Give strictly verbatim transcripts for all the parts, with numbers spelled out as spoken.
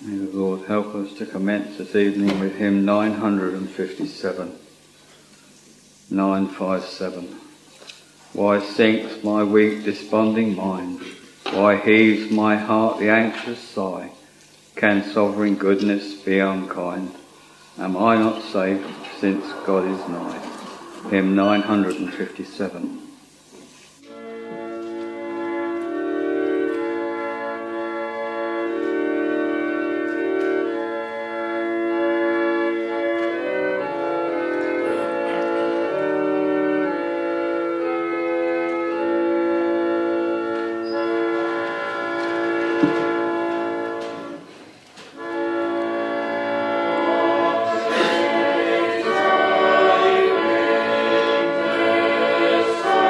May the Lord help us to commence this evening with hymn nine hundred fifty-seven. nine fifty-seven. Why sinks my weak desponding mind? Why heaves my heart the anxious sigh? Can sovereign goodness be unkind? Am I not safe since God is nigh? Hymn nine hundred fifty-seven. Yes.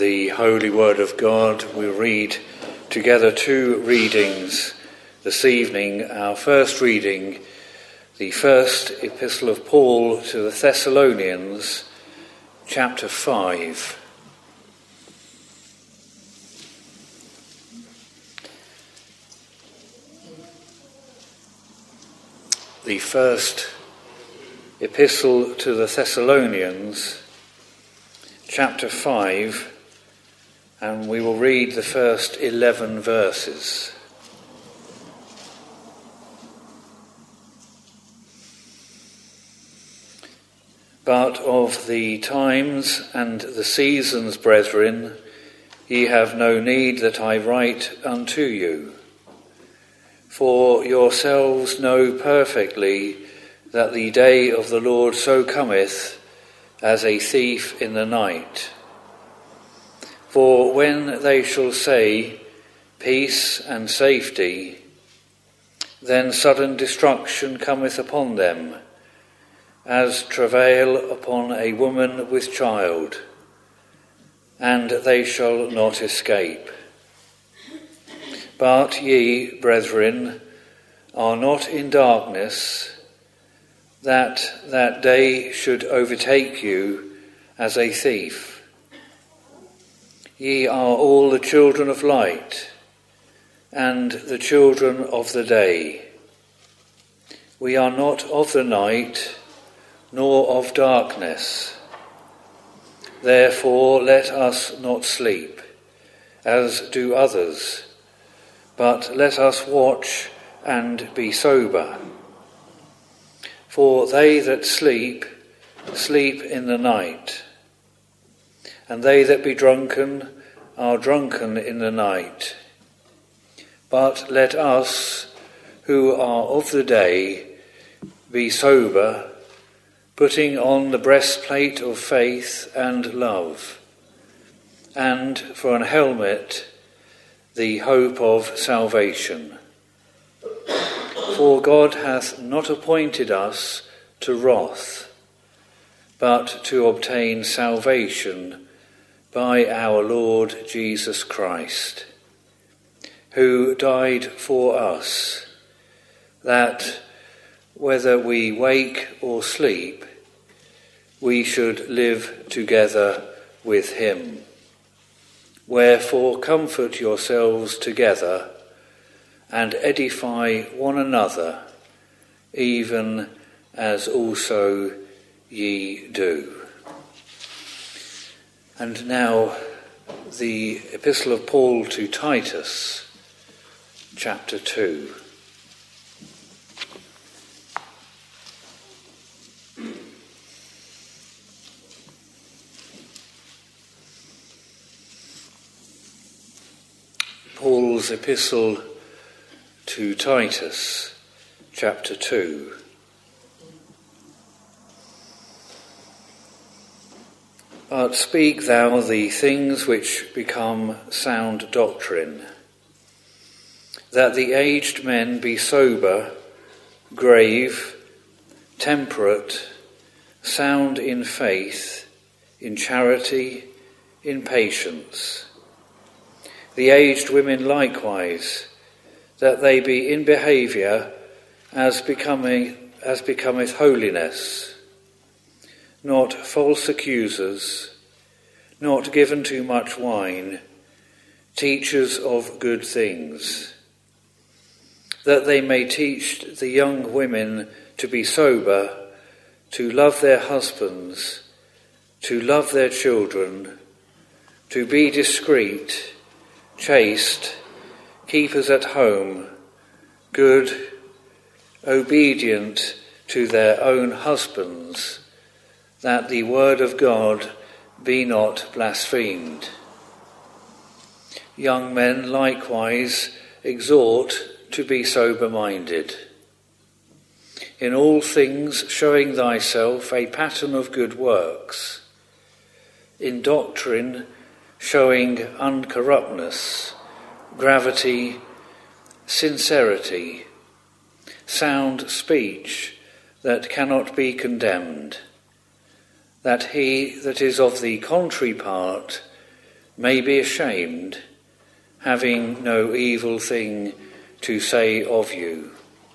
the Holy Word of God, we read together two readings this evening. Our first reading, the first epistle of Paul to the Thessalonians, chapter five. The first epistle to the Thessalonians, chapter five, and we will read the first eleven verses. But of the times and the seasons, brethren, ye have no need that I write unto you. For yourselves know perfectly that the day of the Lord so cometh as a thief in the night. For when they shall say, peace and safety, then sudden destruction cometh upon them, as travail upon a woman with child, and they shall not escape. But ye, brethren, are not in darkness, that that day should overtake you as a thief. Ye are all the children of light, and the children of the day. We are not of the night, nor of darkness. Therefore let us not sleep, as do others, but let us watch and be sober. For they that sleep, sleep in the night, and they that be drunken are drunken in the night. But let us, who are of the day, be sober, putting on the breastplate of faith and love, and for an helmet, the hope of salvation. For God hath not appointed us to wrath, but to obtain salvation by our Lord Jesus Christ, who died for us, that whether we wake or sleep, we should live together with him. Wherefore comfort yourselves together and edify one another, even as also ye do. And now the epistle of Paul to Titus, chapter two. Paul's epistle to Titus, chapter two. But speak thou the things which become sound doctrine, that the aged men be sober, grave, temperate, sound in faith, in charity, in patience. The aged women likewise, that they be in behaviour as becoming as becometh holiness, not false accusers, not given to much wine, teachers of good things, that they may teach the young women to be sober, to love their husbands, to love their children, to be discreet, chaste, keepers at home, good, obedient to their own husbands, that the word of God be not blasphemed. Young men likewise exhort to be sober-minded. In all things showing thyself a pattern of good works. In doctrine showing uncorruptness, gravity, sincerity, sound speech that cannot be condemned, that he that is of the contrary part may be ashamed, having no evil thing to say of you.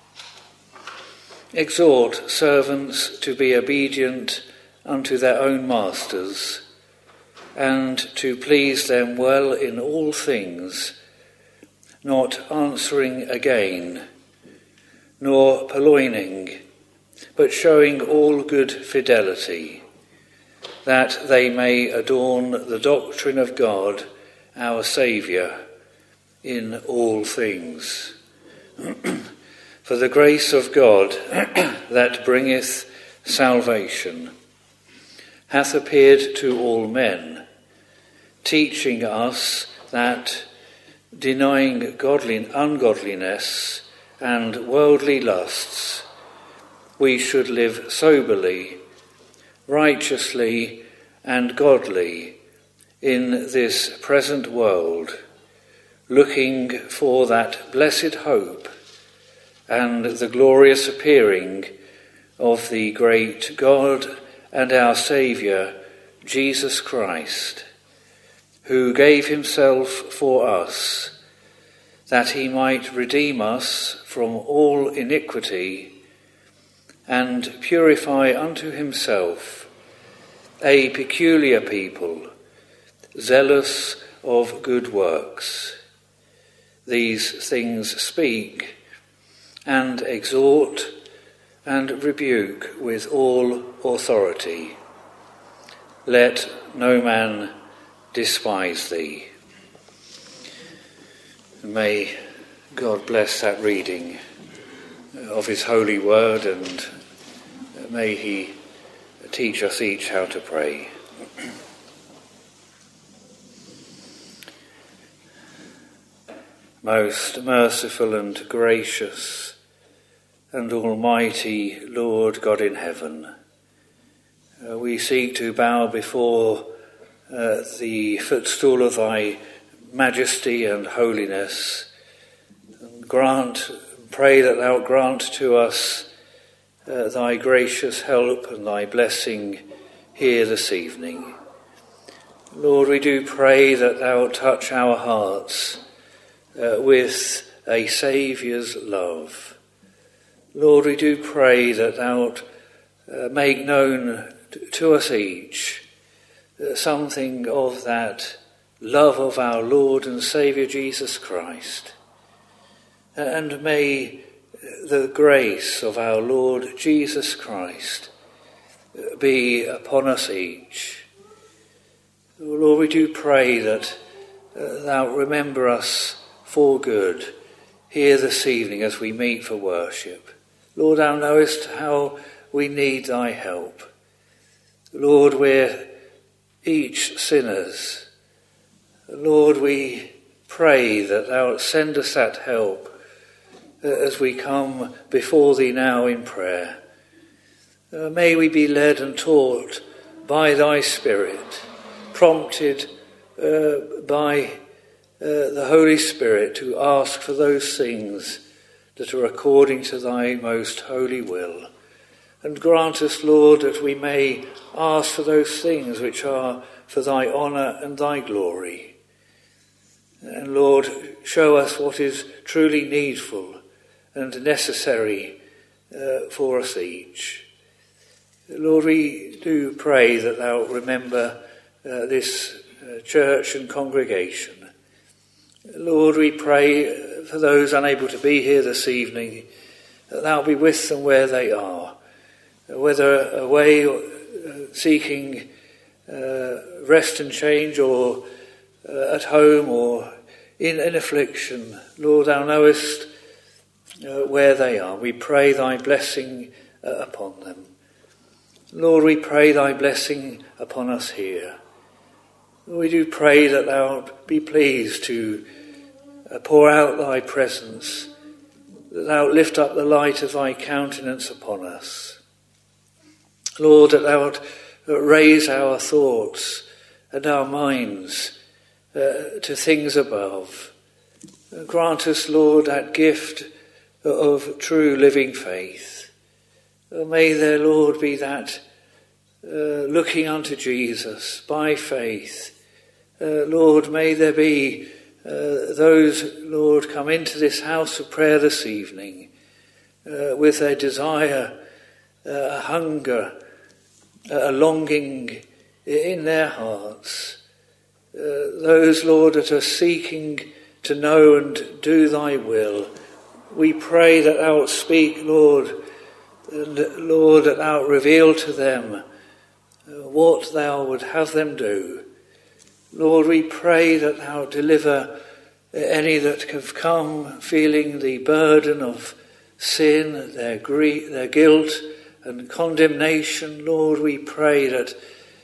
Exhort servants to be obedient unto their own masters, and to please them well in all things, not answering again, nor purloining, but showing all good fidelity, that they may adorn the doctrine of God, our Saviour, in all things. For the grace of God that bringeth salvation hath appeared to all men, teaching us that, denying godly ungodliness and worldly lusts, we should live soberly, righteously, and godly in this present world, looking for that blessed hope and the glorious appearing of the great God and our Saviour, Jesus Christ, who gave himself for us, that he might redeem us from all iniquity and purify unto himself a peculiar people, zealous of good works. These things speak and exhort and rebuke with all authority. Let no man despise thee. May God bless that reading of his holy word, and may he teach us each how to pray. Most merciful and gracious and almighty Lord God in heaven, uh, we seek to bow before uh, the footstool of thy majesty and holiness, and grant, pray that thou grant to us uh, thy gracious help and thy blessing here this evening. Lord, we do pray that thou touch our hearts Uh, with a Saviour's love. Lord, we do pray that thou uh, make known t- to us each uh, something of that love of our Lord and Saviour Jesus Christ. Uh, and may the grace of our Lord Jesus Christ uh, be upon us each. Lord, we do pray that uh, thou remember us for good here this evening as we meet for worship. Lord, thou knowest how we need thy help. Lord, we're each sinners. Lord, we pray that thou send us that help as we come before thee now in prayer. Uh, may we be led and taught by thy Spirit, prompted uh, by Uh, the Holy Spirit to ask for those things that are according to thy most holy will. And grant us, Lord, that we may ask for those things which are for thy honour and thy glory. And Lord, show us what is truly needful and necessary uh, for us each. Lord, we do pray that thou remember uh, this uh, church and congregation. Lord, we pray for those unable to be here this evening, that thou be with them where they are, whether away or seeking uh, rest and change, or uh, at home, or in, in affliction. Lord, thou knowest uh, where they are. We pray thy blessing uh, upon them. Lord, we pray thy blessing upon us here. We do pray that thou be pleased to uh, pour out thy presence, that thou lift up the light of thy countenance upon us. Lord, that thou raise our thoughts and our minds uh, to things above. Grant us, Lord, that gift of true living faith. May there, Lord, be that uh, looking unto Jesus by faith Uh, Lord, may there be uh, those, Lord, come into this house of prayer this evening uh, with a desire, uh, a hunger, a longing in their hearts. Uh, those, Lord, that are seeking to know and do thy will. We pray that thou wilt speak, Lord, and Lord, that thou wilt reveal to them uh, what thou would have them do. Lord, we pray that thou wilt deliver any that have come feeling the burden of sin, their grief, their guilt and condemnation. Lord, we pray that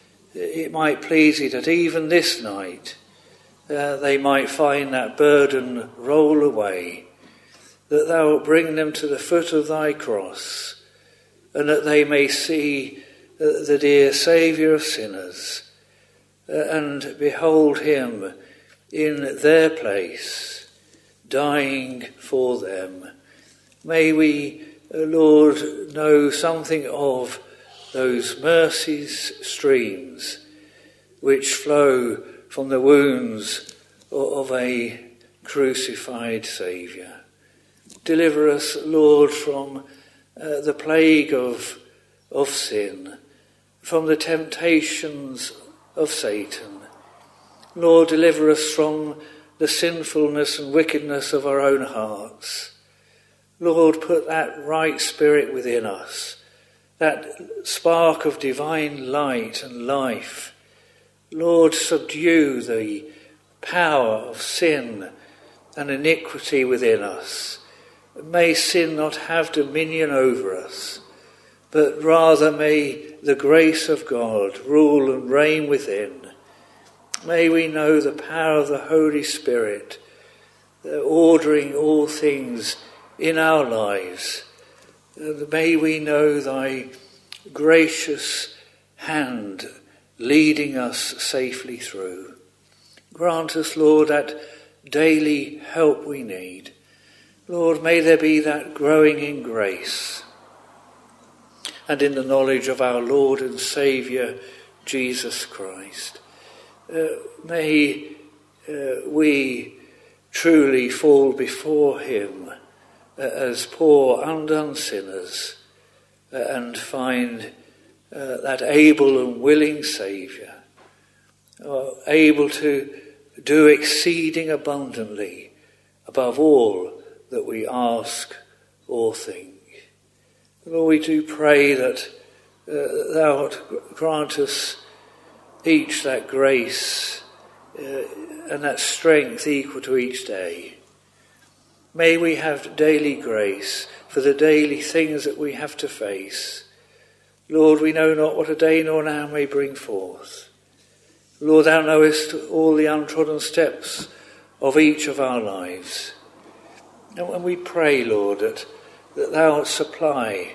it might please thee that even this night uh, they might find that burden roll away, that thou wilt bring them to the foot of thy cross, and that they may see uh, the dear Saviour of sinners, uh, and behold him in their place, dying for them. May we, uh, Lord, know something of those mercies streams which flow from the wounds of a crucified Saviour. Deliver us, Lord, from uh, the plague of, of sin, from the temptations of Satan. Lord, deliver us from the sinfulness and wickedness of our own hearts. Lord, put that right spirit within us, that spark of divine light and life. Lord, subdue the power of sin and iniquity within us. May sin not have dominion over us, but rather may the grace of God rule and reign within. May we know the power of the Holy Spirit, ordering all things in our lives. May we know thy gracious hand leading us safely through. Grant us, Lord, that daily help we need. Lord, may there be that growing in grace and in the knowledge of our Lord and Saviour, Jesus Christ. Uh, may uh, we truly fall before him uh, as poor, undone sinners uh, and find uh, that able and willing Saviour, uh, able to do exceeding abundantly above all that we ask or think. Lord, we do pray that uh, thou wilt grant us each that grace uh, and that strength equal to each day. May we have daily grace for the daily things that we have to face. Lord, we know not what a day nor an hour may bring forth. Lord, thou knowest all the untrodden steps of each of our lives. And we pray, Lord, that, that thou wilt supply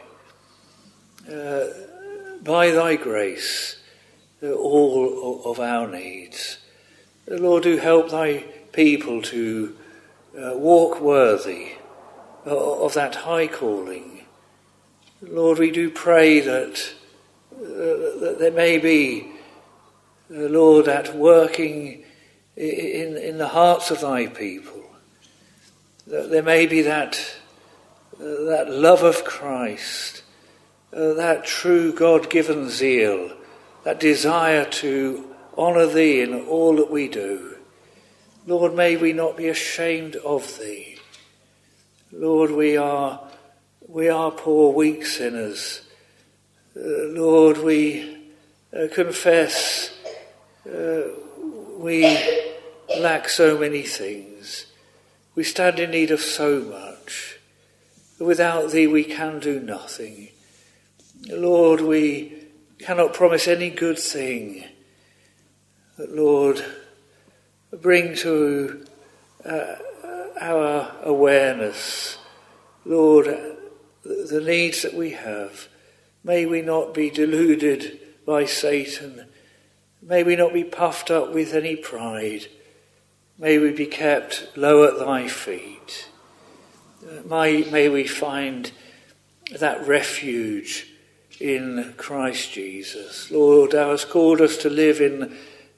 uh, by thy grace uh, all of our needs. Uh, Lord, do help thy people to uh, walk worthy of that high calling. Lord, we do pray that, uh, that there may be, uh, Lord, that working in, in the hearts of thy people. That there may be that, uh, that love of Christ, uh, that true God-given zeal, that desire to honour thee in all that we do. Lord, may we not be ashamed of thee. Lord, we are we are poor, weak sinners. Uh, Lord, we uh, confess uh, we lack so many things. We stand in need of so much. Without thee we can do nothing. Lord, we cannot promise any good thing. But Lord, bring to uh, our awareness, Lord, the needs that we have. May we not be deluded by Satan. May we not be puffed up with any pride. May we be kept low at thy feet. May, may we find that refuge in Christ Jesus. Lord, thou hast called us to live in,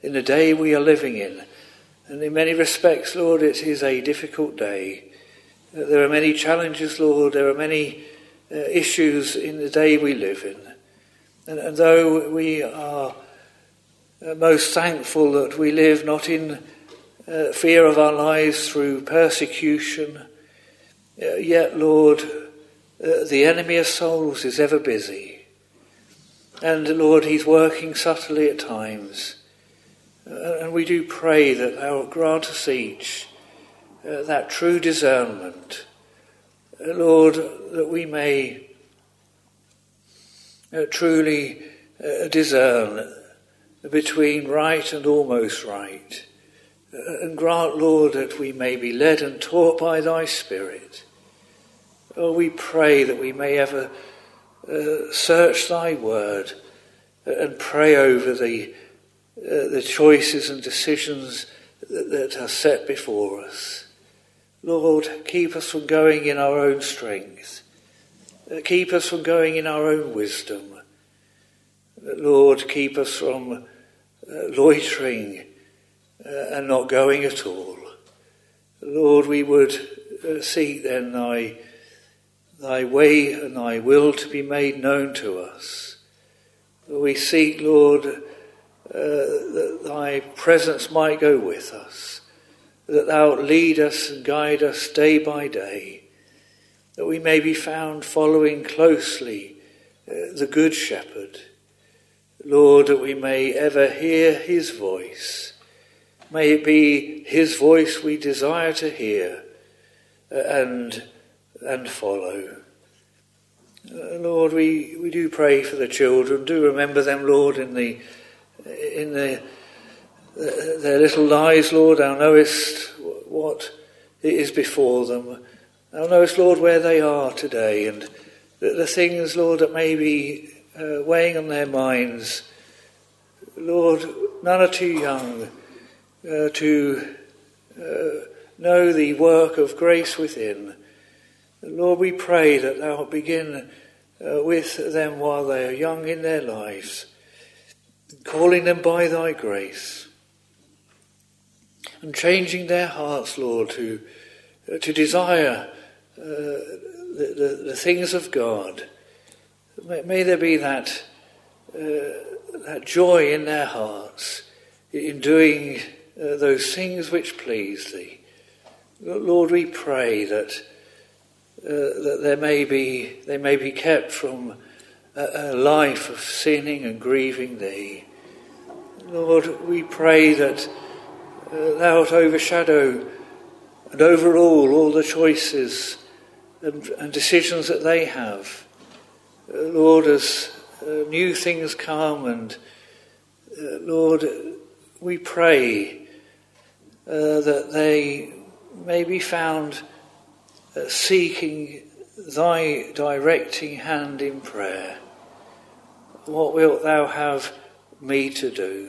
in the day we are living in. And in many respects, Lord, it is a difficult day. Uh, there are many challenges, Lord. There are many uh, issues in the day we live in. And, and though we are uh, most thankful that we live not in uh, fear of our lives through persecution, uh, yet, Lord, uh, the enemy of souls is ever busy. And, Lord, he's working subtly at times. Uh, and we do pray that thou wilt grant us each uh, that true discernment. Uh, Lord, that we may uh, truly uh, discern between right and almost right. Uh, and grant, Lord, that we may be led and taught by thy Spirit. Oh, we pray that we may ever uh, search thy word and pray over the uh, the choices and decisions that, that are set before us. Lord, keep us from going in our own strength. Uh, keep us from going in our own wisdom. Uh, Lord, keep us from uh, loitering uh, and not going at all. Lord, we would uh, seek then thy Thy way and thy will to be made known to us. We seek, Lord, uh, that thy presence might go with us, that thou lead us and guide us day by day, that we may be found following closely uh, the Good Shepherd. Lord, that we may ever hear his voice. May it be his voice we desire to hear uh, and and follow. Uh, Lord, we, we do pray for the children. Do remember them, Lord, in the in the, the their little lives, Lord. Thou knowest what is before them. Thou knowest, Lord, where they are today, and the, the things, Lord, that may be uh, weighing on their minds. Lord, none are too young uh, to uh, know the work of grace within. Lord, we pray that thou wilt begin uh, with them while they are young in their lives, calling them by thy grace, and changing their hearts, Lord, to uh, to desire uh, the, the, the things of God. May, may there be that uh, that joy in their hearts in doing uh, those things which please thee. Lord, we pray that Uh, that there may be, they may be kept from a, a life of sinning and grieving thee. Lord, we pray that uh, thou wilt overshadow and overrule all the choices and, and decisions that they have. Uh, Lord, as uh, new things come, and uh, Lord, we pray uh, that they may be found Uh, seeking thy directing hand in prayer. What wilt thou have me to do?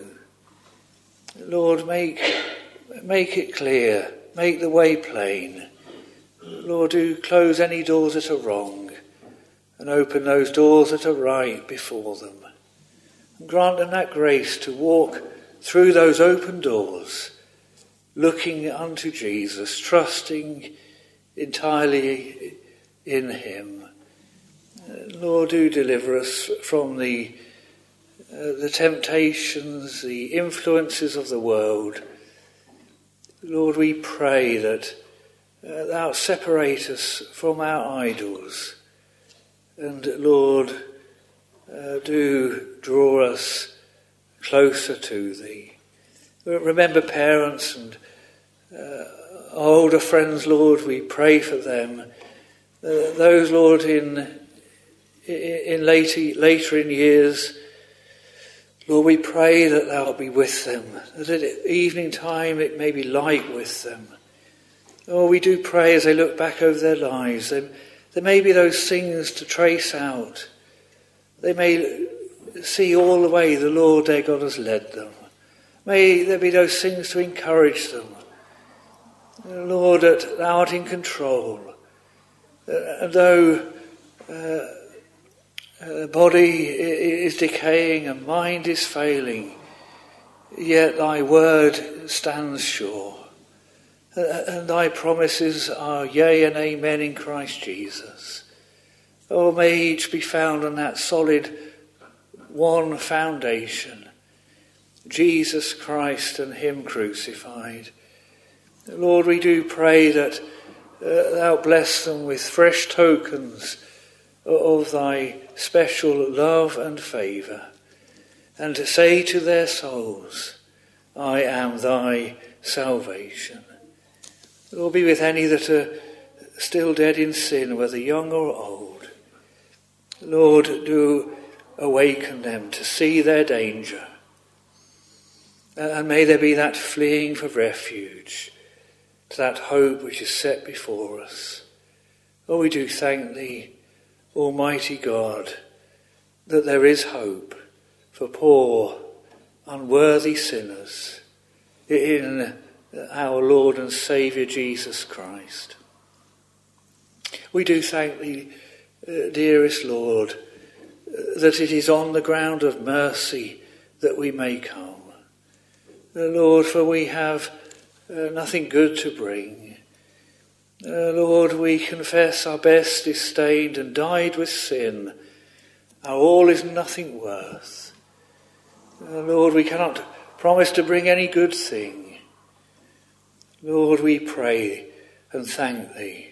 Lord, make make it clear, make the way plain. Lord, do close any doors that are wrong and open those doors that are right before them. And grant them that grace to walk through those open doors, looking unto Jesus, trusting entirely in him. Uh, Lord, do deliver us from the uh, the temptations, the influences of the world. Lord, we pray that uh, thou separate us from our idols, and Lord, uh, do draw us closer to thee. Remember parents and uh, older friends, Lord, we pray for them. Uh, those, Lord, in in later later in years, Lord, we pray that thou wilt be with them, that at evening time it may be light with them. Oh, we do pray as they look back over their lives, there, there may be those things to trace out. They may see all the way the Lord their God has led them. May there be those things to encourage them. Lord, that thou art in control. Uh, and though uh, uh, body is decaying and mind is failing, Yet thy word stands sure, and thy promises are yea and amen in Christ Jesus. Oh, may each be found on that solid one foundation, Jesus Christ and him crucified. Lord, we do pray that uh, thou bless them with fresh tokens of thy special love and favour, and to say to their souls, I am thy salvation. Lord, be with any that are still dead in sin, whether young or old. Lord, do awaken them to see their danger. And may there be that fleeing for refuge to that hope which is set before us. Oh, we do thank thee, Almighty God, that there is hope for poor, unworthy sinners in our Lord and Saviour Jesus Christ. We do thank thee, uh, dearest Lord, uh, that it is on the ground of mercy that we may come. Uh, Lord, for we have uh, nothing good to bring. Uh, Lord, we confess our best is stained and dyed with sin. Our all is nothing worth. Uh, Lord, we cannot promise to bring any good thing. Lord, we pray and thank thee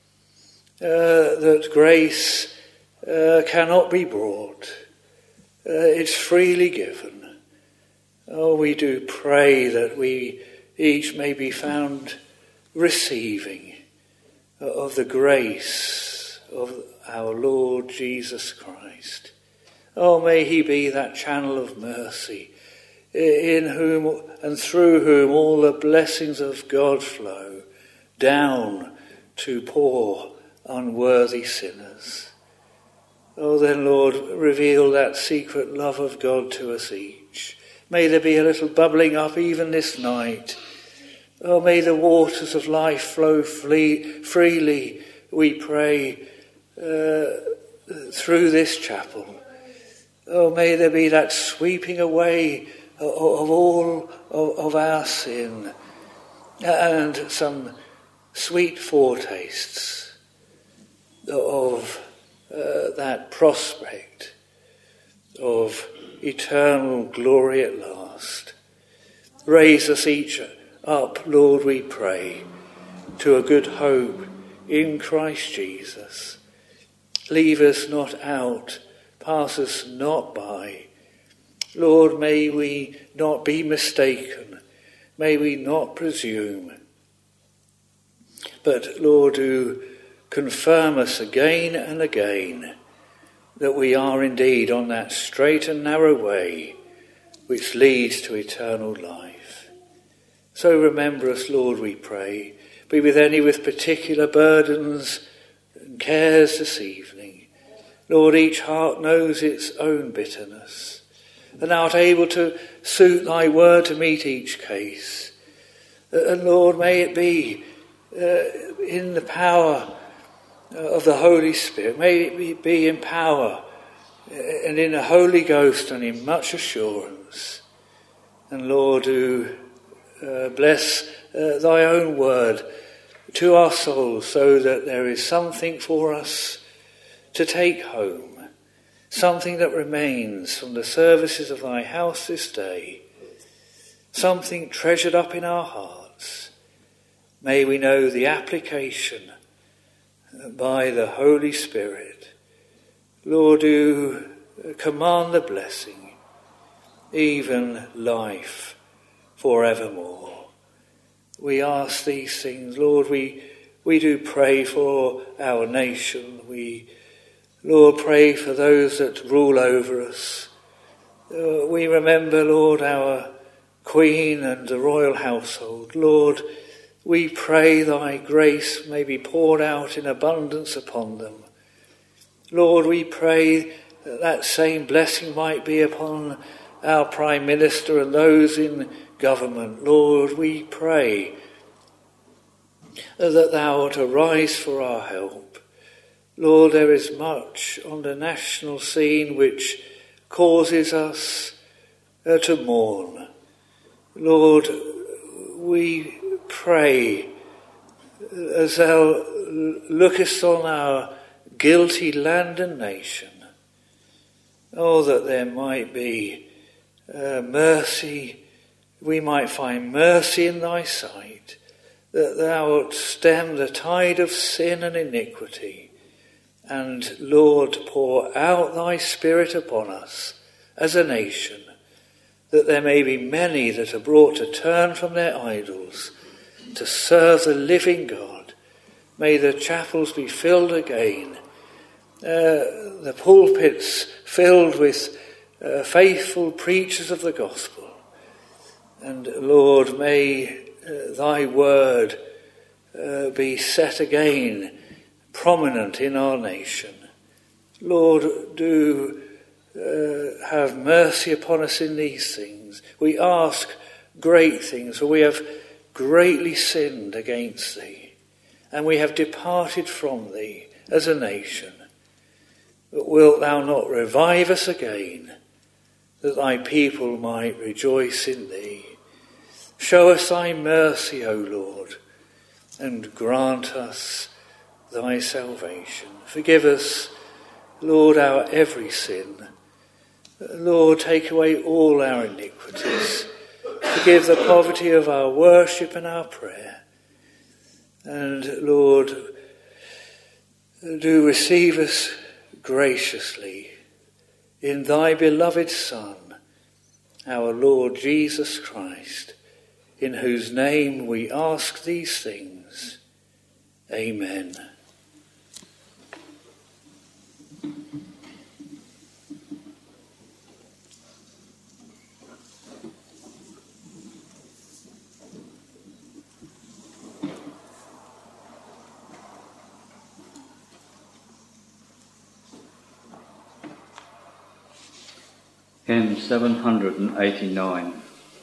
uh, that grace uh, cannot be brought. Uh, it's freely given. Oh, we do pray that we each may be found receiving of the grace of our Lord Jesus Christ. Oh, may he be that channel of mercy in whom and through whom all the blessings of God flow down to poor, unworthy sinners. Oh, then, Lord, reveal that secret love of God to us each. May there be a little bubbling up even this night. Oh, may the waters of life flow flee, freely, we pray, uh, through this chapel. Oh, may there be that sweeping away of, of all of, of our sin and some sweet foretastes of uh, that prospect of eternal glory at last. Raise us each up, Lord, we pray, to a good hope in Christ Jesus. Leave us not out, pass us not by. Lord, may we not be mistaken, may we not presume, but, Lord, do confirm us again and again that we are indeed on that straight and narrow way which leads to eternal life. So remember us, Lord, we pray. Be with any with particular burdens and cares this evening. Lord, each heart knows its own bitterness, and thou art able to suit thy word to meet each case. And Lord, may it be uh, in the power of the Holy Spirit, may it be in power and in the Holy Ghost and in much assurance. And Lord, do uh, bless uh, thy own word to our souls so that there is something for us to take home, something that remains from the services of thy house this day, something treasured up in our hearts. May we know the application by the Holy Spirit. Lord, do command the blessing, even life forevermore. We ask these things, Lord. We we do pray for our nation. We, Lord, pray for those that rule over us. Uh, we remember, Lord, our Queen and the royal household. Lord, we pray thy grace may be poured out in abundance upon them. Lord, we pray that that same blessing might be upon our Prime Minister and those in government. Lord, we pray that thou art arise for our help. Lord, there is much on the national scene which causes us uh, to mourn. Lord, we pray as thou lookest on our guilty land and nation, oh, that there might be uh, mercy, we might find mercy in thy sight, that thou wilt stem the tide of sin and iniquity, and, Lord, pour out thy Spirit upon us as a nation, that there may be many that are brought to turn from their idols to serve the living God. May the chapels be filled again, uh, the pulpits filled with uh, faithful preachers of the gospel. And Lord, may uh, thy word uh, be set again prominent in our nation. Lord, do uh, have mercy upon us in these things. We ask great things, for we have greatly sinned against thee, and we have departed from thee as a nation. But wilt thou not revive us again, that thy people might rejoice in thee? Show us thy mercy, O Lord, and grant us thy salvation. Forgive us, Lord, our every sin. Lord, take away all our iniquities. Forgive the poverty of our worship and our prayer. And Lord, do receive us graciously in thy beloved Son, our Lord Jesus Christ, in whose name we ask these things. Amen. Hymn seven hundred eighty-nine.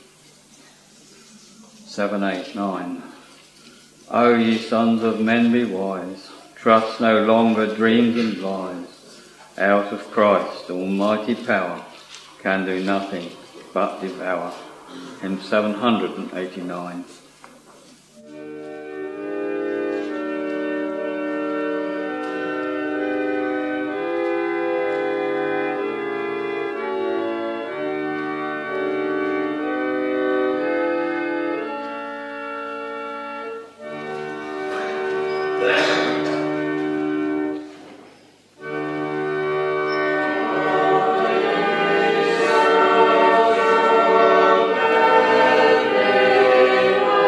seven eighty-nine. O ye sons of men, be wise, trust no longer dreams and lies. Out of Christ almighty power can do nothing but devour. Hymn seven hundred eighty-nine. Oh,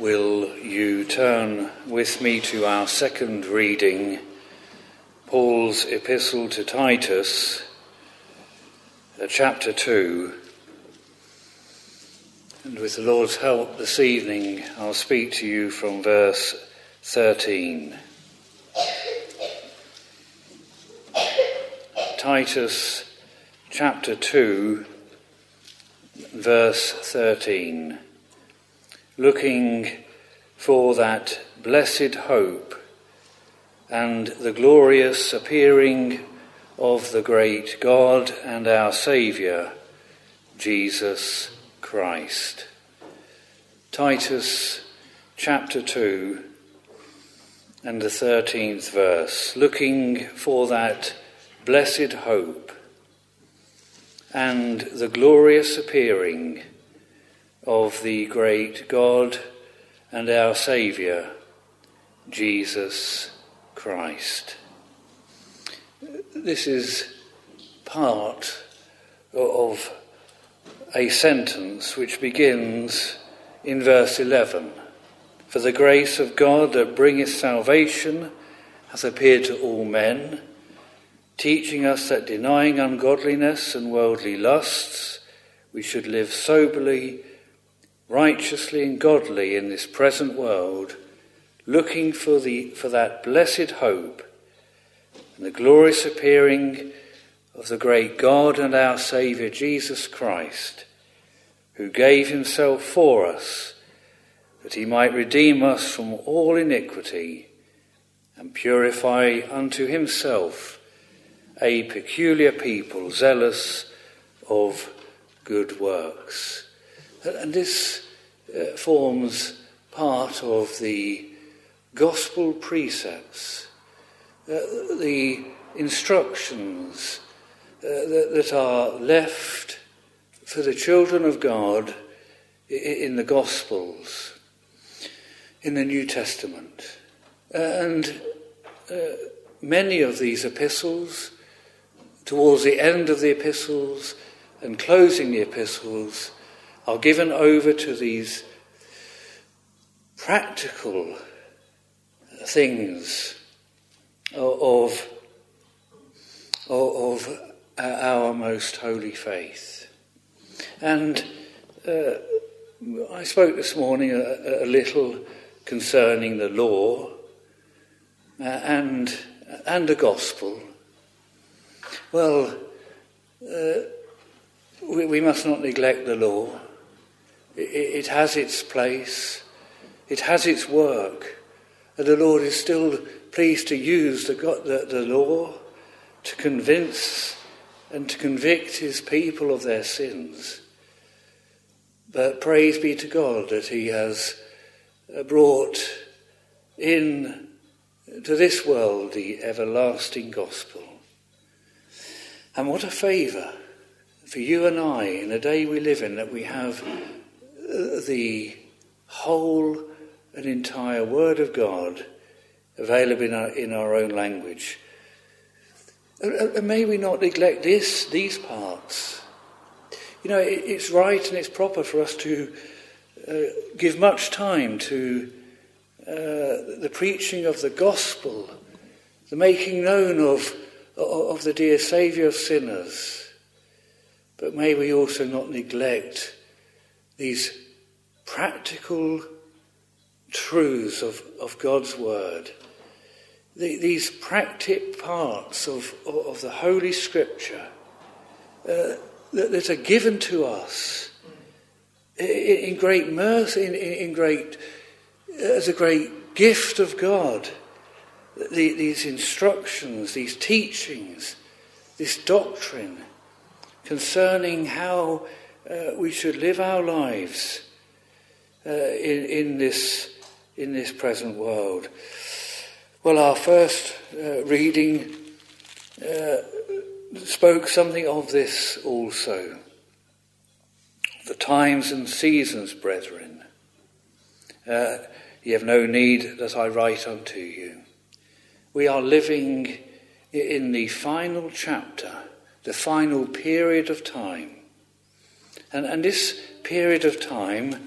will you turn with me to our second reading, Paul's epistle to Titus, uh, chapter two. And with the Lord's help this evening, I'll speak to you from verse thirteen. Titus chapter two, verse thirteen. Looking for that blessed hope and the glorious appearing of the great God and our Saviour, Jesus Christ. Titus chapter two and the thirteenth verse. Looking for that blessed hope and the glorious appearing of the great God and our Saviour, Jesus Christ. This is part of a sentence which begins in verse eleven. For the grace of God that bringeth salvation hath appeared to all men, teaching us that denying ungodliness and worldly lusts, we should live soberly, righteously and godly in this present world, looking for the for that blessed hope and the glorious appearing of the great God and our Saviour Jesus Christ, who gave himself for us, that he might redeem us from all iniquity and purify unto himself a peculiar people, zealous of good works. And this uh, forms part of the gospel precepts, uh, the instructions uh, that, that are left for the children of God in the Gospels, in the New Testament. And uh, many of these epistles, towards the end of the epistles and closing the epistles, are given over to these practical things of, of, of our most holy faith. And uh, I spoke this morning a, a little concerning the law uh, and, and the gospel. Well, uh, we, we must not neglect the law. It has its place, it has its work, and the Lord is still pleased to use the, the, the law to convince and to convict his people of their sins. But praise be to God that he has brought in to this world the everlasting gospel. And what a favour for you and I in the day we live in, that we have the whole and entire Word of God available in our, in our own language. And may we not neglect this, these parts. You know, it, it's right and it's proper for us to uh, give much time to uh, the preaching of the gospel, the making known of, of the dear Saviour of sinners. But may we also not neglect these practical truths of, of God's word, the, these practical parts of, of the Holy Scripture uh, that, that are given to us in, in great mercy, in, in great as a great gift of God. The, these instructions, these teachings, this doctrine concerning how uh, we should live our lives uh, in, in this in this present world. Well, our first uh, reading uh, spoke something of this also. The times and seasons, brethren, uh, ye have no need that I write unto you. We are living in the final chapter, the final period of time. And, and this period of time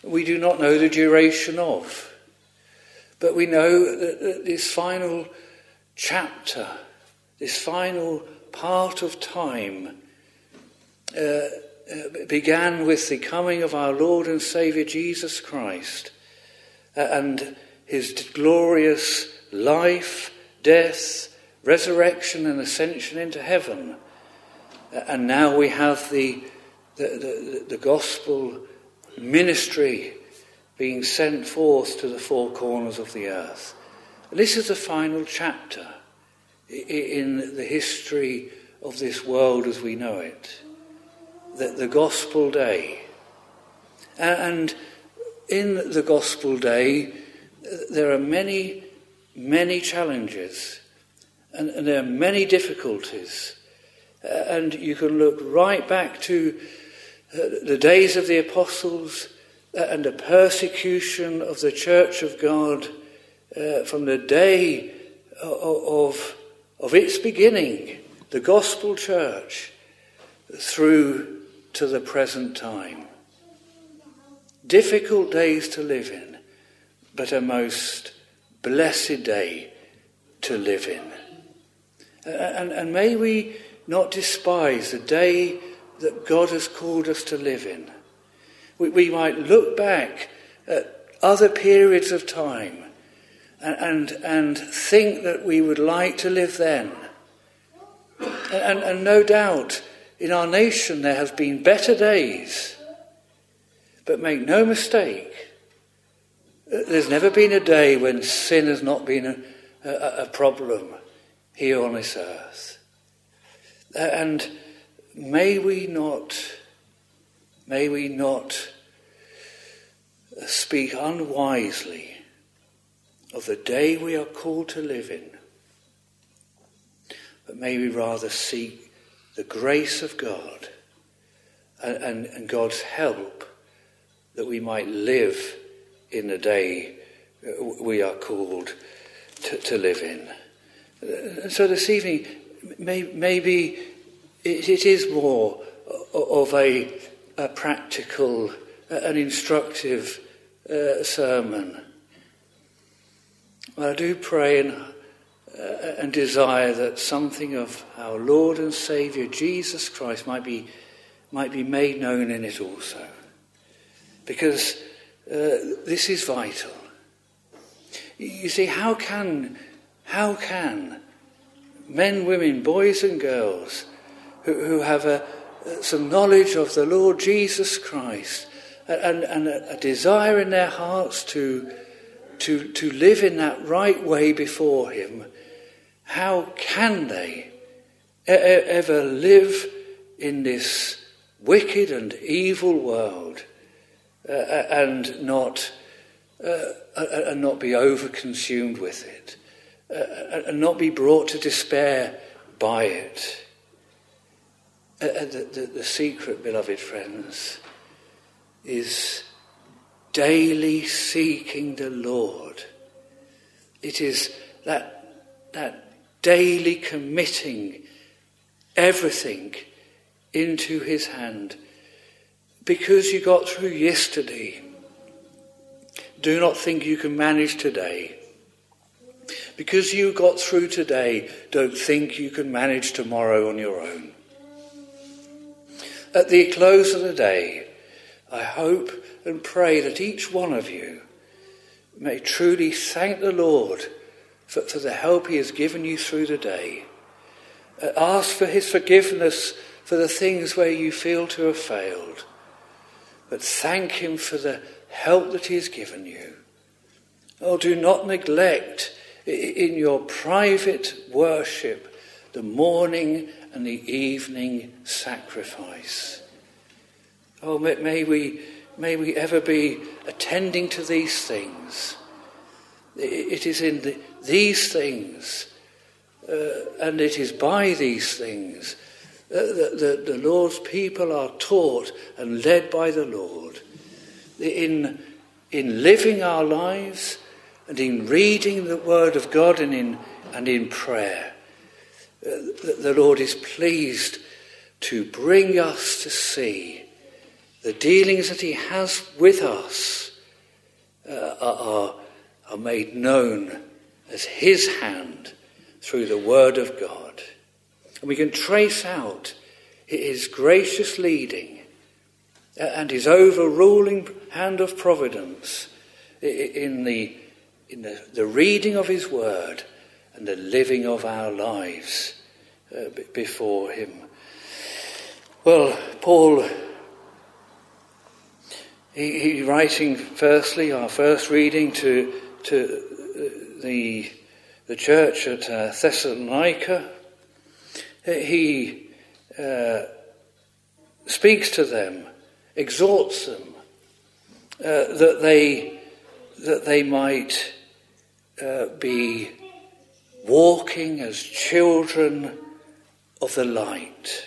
we do not know the duration of. But we know that this final chapter, this final part of time, uh, began with the coming of our Lord and Saviour Jesus Christ uh, and his glorious life, death, resurrection and ascension into heaven. Uh, and now we have the, the, the, the gospel ministry being sent forth to the four corners of the earth. And this is the final chapter in the history of this world as we know it. The, the Gospel Day. And in the Gospel Day, there are many, many challenges, and, and there are many difficulties. And you can look right back to the days of the apostles and the persecution of the Church of God uh, from the day of, of its beginning, the Gospel Church, through to the present time. Difficult days to live in, but a most blessed day to live in. And, and may we not despise the day that God has called us to live in. We, we might look back at other periods of time and, and, and think that we would like to live then. And, and no doubt, in our nation there have been better days. But make no mistake, there's never been a day when sin has not been a, a, a problem here on this earth. And may we not, may we not speak unwisely of the day we are called to live in, but may we rather seek the grace of God and, and, and God's help that we might live in the day we are called to, to live in. And so this evening, may, maybe it, it is more of a, a practical, an instructive uh, sermon. But I do pray and Uh, and desire that something of our Lord and Saviour Jesus Christ might be might be made known in it also, because uh, this is vital. You see, how can how can men, women, boys and girls who, who have a, some knowledge of the Lord Jesus Christ and, and a, a desire in their hearts to to to live in that right way before Him, how can they e- ever live in this wicked and evil world uh, and not uh, and not be overconsumed with it, uh, and not be brought to despair by it? Uh, the, the, the secret, beloved friends, is daily seeking the Lord. It is that that daily committing everything into his hand. Because you got through yesterday, do not think you can manage today. Because you got through today, don't think you can manage tomorrow on your own. At the close of the day, I hope and pray that each one of you may truly thank the Lord For, for the help he has given you through the day. Uh, ask for his forgiveness for the things where you feel to have failed. But thank him for the help that he has given you. Oh, do not neglect in your private worship the morning and the evening sacrifice. Oh, may, may we may we ever be attending to these things. It is in the, these things, uh, and it is by these things, uh, that the, the Lord's people are taught and led by the Lord. In, in living our lives and in reading the Word of God and in, and in prayer, uh, the, the Lord is pleased to bring us to see the dealings that he has with us uh, are, are made known as his hand through the word of God. And we can trace out his gracious leading and his overruling hand of providence in the in the, the reading of his word and the living of our lives uh, before him. Well, Paul, he, he writing firstly, our first reading to to the the church at uh, Thessalonica, he uh, speaks to them, exhorts them uh, that they that they might uh, be walking as children of the light.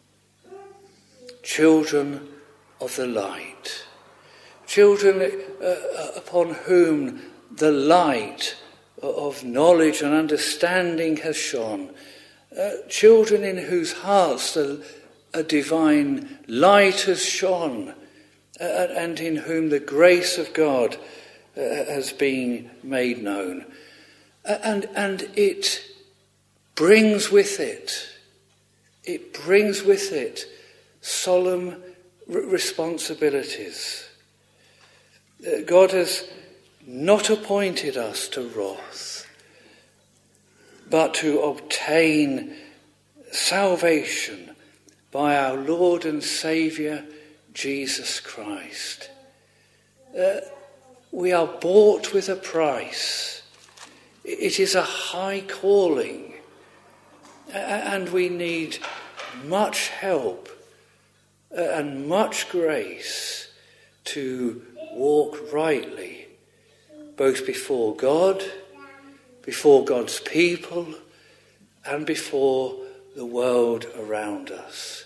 Children of the light. Children uh, upon whom the light of knowledge and understanding has shone. Uh, children in whose hearts the, a divine light has shone, uh, and in whom the grace of God uh, has been made known. Uh, and, and it brings with it, it brings with it solemn r- responsibilities. Uh, God has not appointed us to wrath, but to obtain salvation by our Lord and Saviour, Jesus Christ. Uh, we are bought with a price. It is a high calling, and we need much help and much grace to walk rightly, both before God, before God's people, and before the world around us.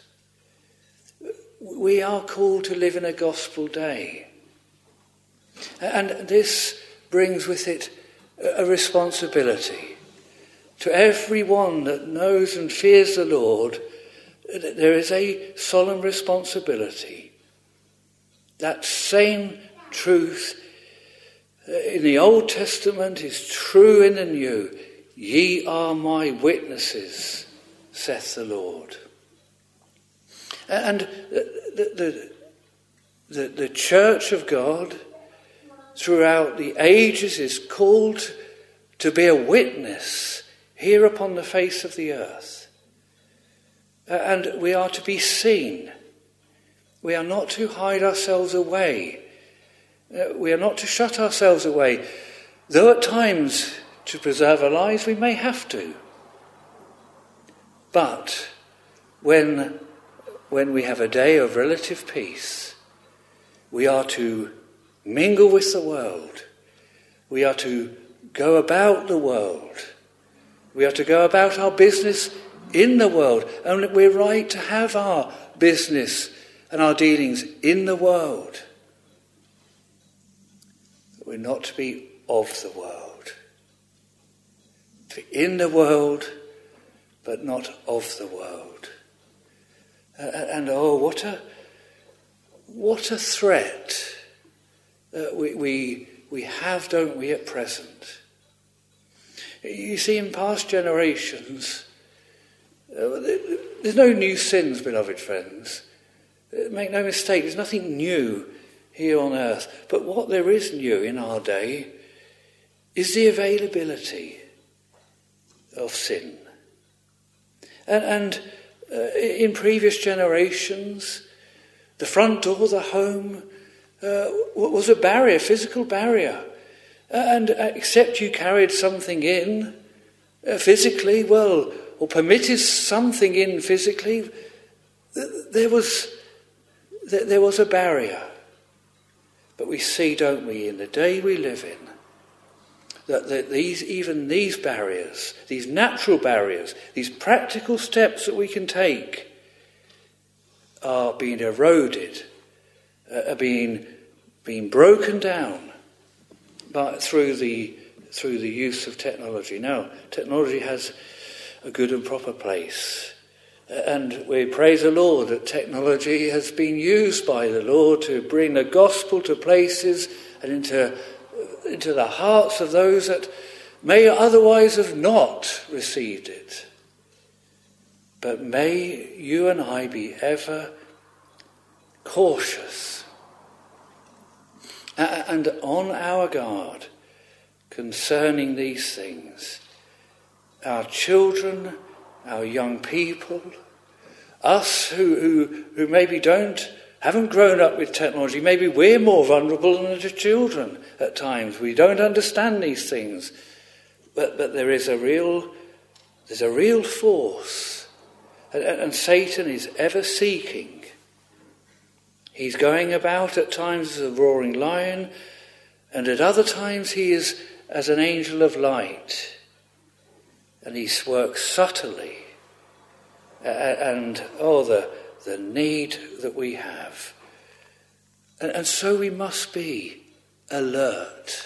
We are called to live in a gospel day. And this brings with it a responsibility. To everyone that knows and fears the Lord, there is a solemn responsibility. That same truth in the Old Testament is true in the New. Ye are my witnesses, saith the Lord. And the, the, the, the church of God throughout the ages is called to be a witness here upon the face of the earth. And we are to be seen. We are not to hide ourselves away. We are not to shut ourselves away, though at times, to preserve our lives, we may have to. But when, when we have a day of relative peace, we are to mingle with the world. We are to go about the world. We are to go about our business in the world. And we're right to have our business and our dealings in the world. We're not to be of the world. To be in the world, but not of the world. Uh, and oh, what a what a threat uh, we, we we have, don't we, at present? You see, in past generations, uh, there's no new sins, beloved friends. Make no mistake, there's nothing new here on earth. But what there is new in our day is the availability of sin. And, and uh, in previous generations, the front door of the home uh, was a barrier, physical barrier. And uh, except you carried something in uh, physically, well, or permitted something in physically, there was there was a barrier. But we see, don't we, in the day we live in, that, that these even these barriers, these natural barriers, these practical steps that we can take are being eroded, uh, are being being broken down by, through the through the use of technology. Now, technology has a good and proper place, And we praise the Lord that technology has been used by the Lord to bring the gospel to places and into, into the hearts of those that may otherwise have not received it. But may you and I be ever cautious and on our guard concerning these things. Our children, our young people, us who, who, who maybe don't, haven't grown up with technology, maybe we're more vulnerable than the children at times. We don't understand these things. But, but there is a real, there's a real force. And, and Satan is ever seeking. He's going about at times as a roaring lion, and at other times he is as an angel of light. And he works subtly. Uh, and, oh, the, the need that we have. And, and so we must be alert.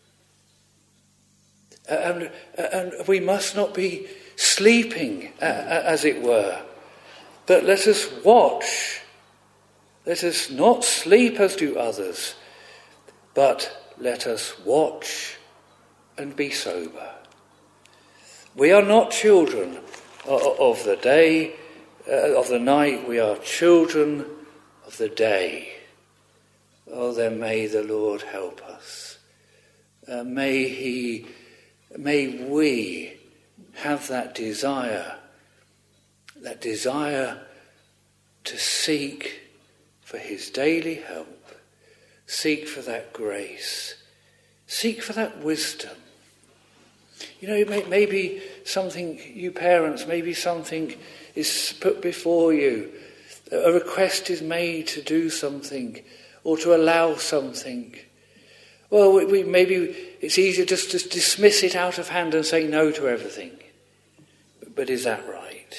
And, and we must not be sleeping, uh, as it were. But let us watch. Let us not sleep as do others, but let us watch and be sober. We are not children of the day, uh, of the night. We are children of the day. Oh, then may the Lord help us. Uh, may he, may we have that desire, that desire to seek for his daily help, seek for that grace, seek for that wisdom. You know, may, maybe something, you parents, maybe something is put before you. A request is made to do something or to allow something. Well, we, we, maybe it's easier just to dismiss it out of hand and say no to everything. But, but is that right?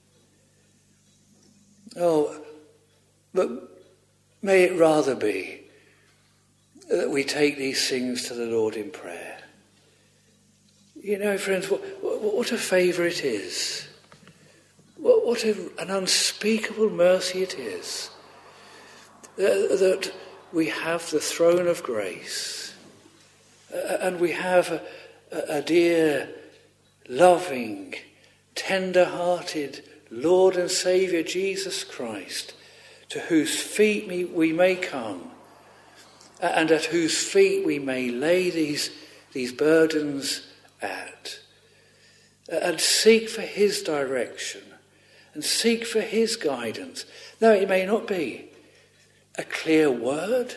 Oh, but may it rather be that we take these things to the Lord in prayer. You know, friends, what, what a favour it is. What, what a, an unspeakable mercy it is that, that we have the throne of grace, uh, and we have a, a, a dear, loving, tender-hearted Lord and Saviour Jesus Christ, to whose feet we, we may come, and at whose feet we may lay these, these burdens at, and seek for his direction, and seek for his guidance. Now, it may not be a clear word,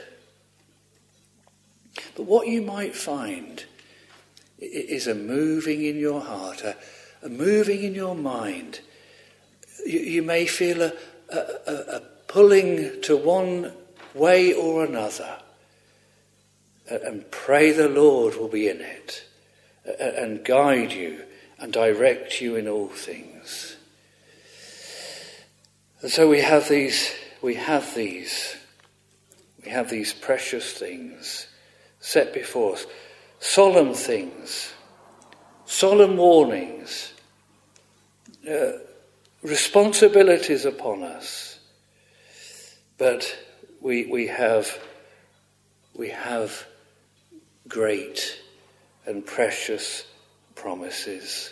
but what you might find is a moving in your heart, a, a moving in your mind. You, you may feel a, a, a pulling to one way or another, and pray the Lord will be in it, and guide you and direct you in all things. And so we have these, we have these, we have these precious things set before us, solemn things, solemn warnings, uh, responsibilities upon us. But we we have we have great and precious promises.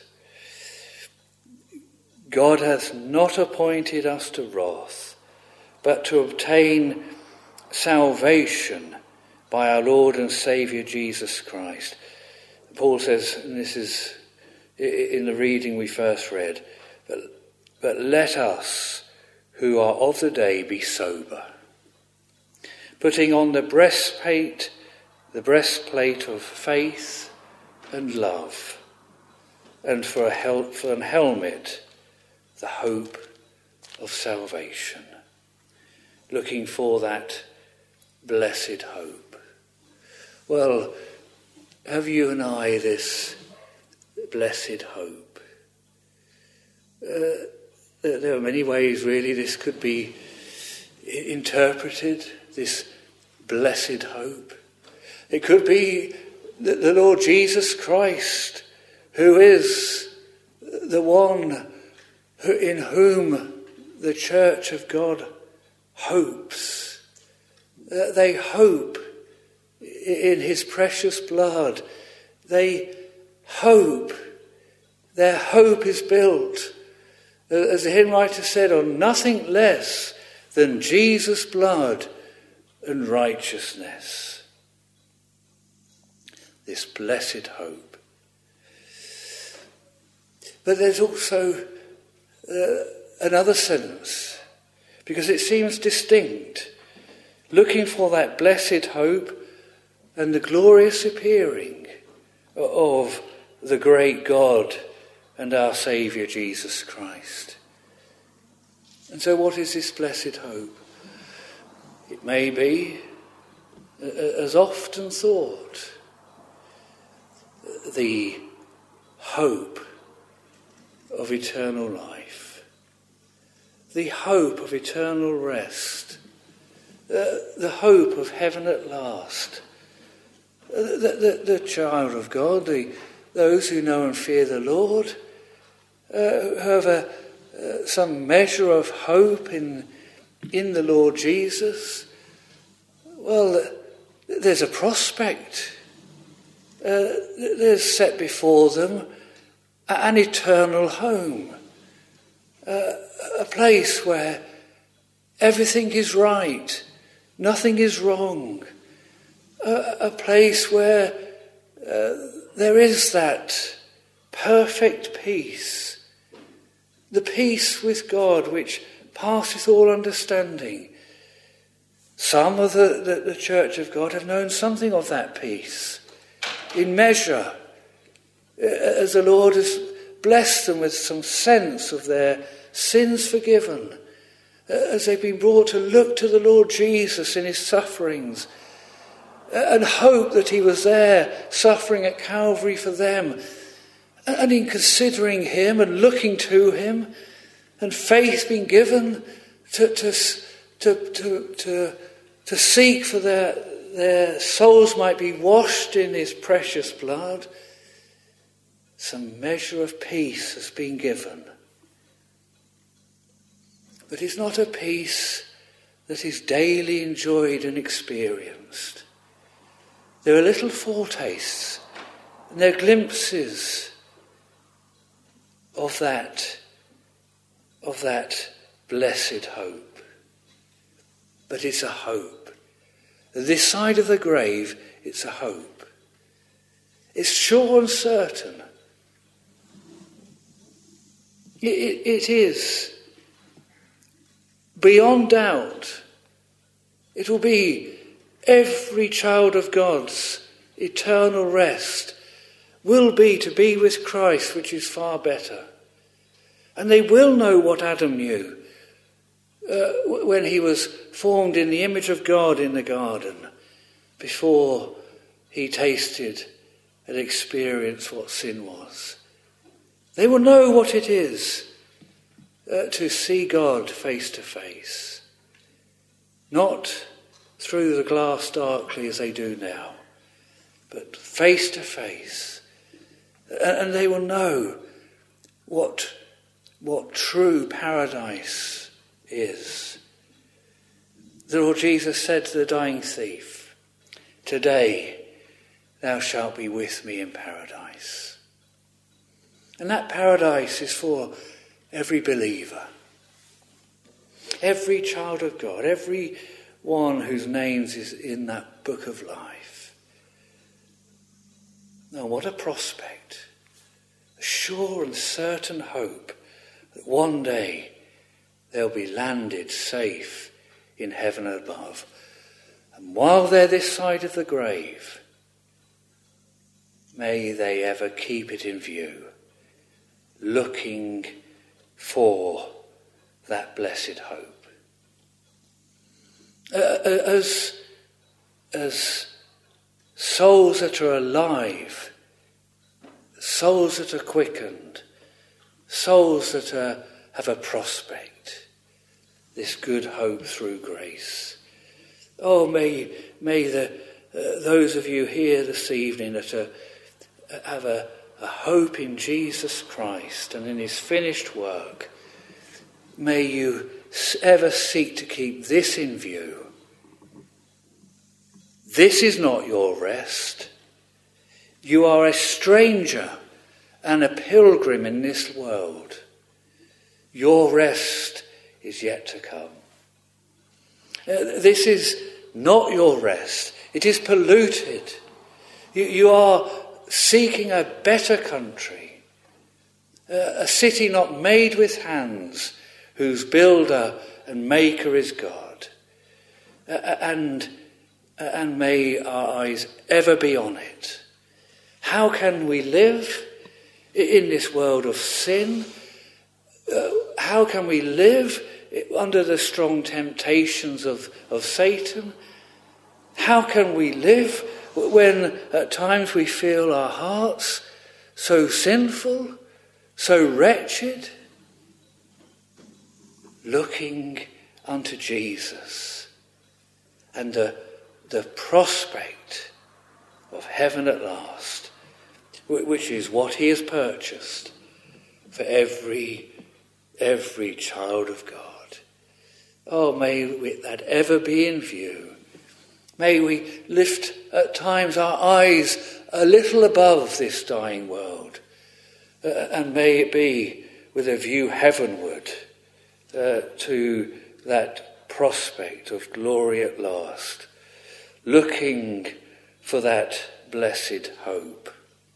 God hath not appointed us to wrath, but to obtain salvation by our Lord and Saviour Jesus Christ. Paul says, and this is in the reading we first read, but, but let us who are of the day be sober, putting on the breastplate, the breastplate of faith and love, and for a, hel- for an helmet, the hope of salvation, looking for that blessed hope. Well, have you and I this blessed hope? Uh, there are many ways, really, this could be interpreted, this blessed hope. It could be that the Lord Jesus Christ, who is the one in whom the Church of God hopes. Uh, they hope in his precious blood. They hope. Their hope is built, as the hymn writer said, on nothing less than Jesus' blood and righteousness. This blessed hope. But there's also uh, another sense, because it seems distinct, looking for that blessed hope and the glorious appearing of the great God and our Saviour Jesus Christ. And so what is this blessed hope? It may be, as often thought, the hope of eternal life, the hope of eternal rest, uh, the hope of heaven at last. Uh, the, the, the child of God, the, those who know and fear the Lord, uh, have a, uh, some measure of hope in, in the Lord Jesus. Well, uh, there's a prospect. Uh, there's set before them an eternal home, uh, a place where everything is right, nothing is wrong, uh, a place where uh, there is that perfect peace, the peace with God which passeth all understanding. Some of the, the, the Church of God have known something of that peace in measure, as the Lord has blessed them with some sense of their sins forgiven, as they've been brought to look to the Lord Jesus in his sufferings and hope that he was there suffering at Calvary for them, and in considering him and looking to him, and faith being given to to to to to, to seek for their their souls might be washed in his precious blood. Some measure of peace has been given. But it's not a peace that is daily enjoyed and experienced. There are little foretastes and there are glimpses of that, of that blessed hope. But it's a hope. This side of the grave, it's a hope. It's sure and certain. It, it is beyond doubt. It will be every child of God's eternal rest will be to be with Christ, which is far better. And they will know what Adam knew uh, when he was formed in the image of God in the garden, before he tasted and experienced what sin was. They will know what it is uh, to see God face to face, not through the glass darkly as they do now, but face to face. And they will know what, what true paradise is. The Lord Jesus said to the dying thief, "Today thou shalt be with me in paradise." And that paradise is for every believer, every child of God, every one whose names is in that book of life. Now, what a prospect, a sure and certain hope that one day they'll be landed safe in heaven above. And while they're this side of the grave, may they ever keep it in view, looking for that blessed hope. Uh, as, as souls that are alive, souls that are quickened, souls that are, have a prospect, this good hope through grace. Oh, may may the uh, those of you here this evening that are, have a, a hope in Jesus Christ and in his finished work, may you ever seek to keep this in view. This is not your rest. You are a stranger and a pilgrim in this world. Your rest is yet to come. Uh, this is not your rest. It is polluted. You, you are seeking a better country, uh, a city not made with hands, whose builder and maker is God. Uh, and, uh, and may our eyes ever be on it. How can we live in this world of sin? Uh, how can we live under the strong temptations of, of Satan? How can we live when at times we feel our hearts so sinful, so wretched? Looking unto Jesus and the, the prospect of heaven at last, which is what he has purchased for every, every child of God. Oh, may that ever be in view. May we lift at times our eyes a little above this dying world, uh, and may it be with a view heavenward uh, to that prospect of glory at last, looking for that blessed hope.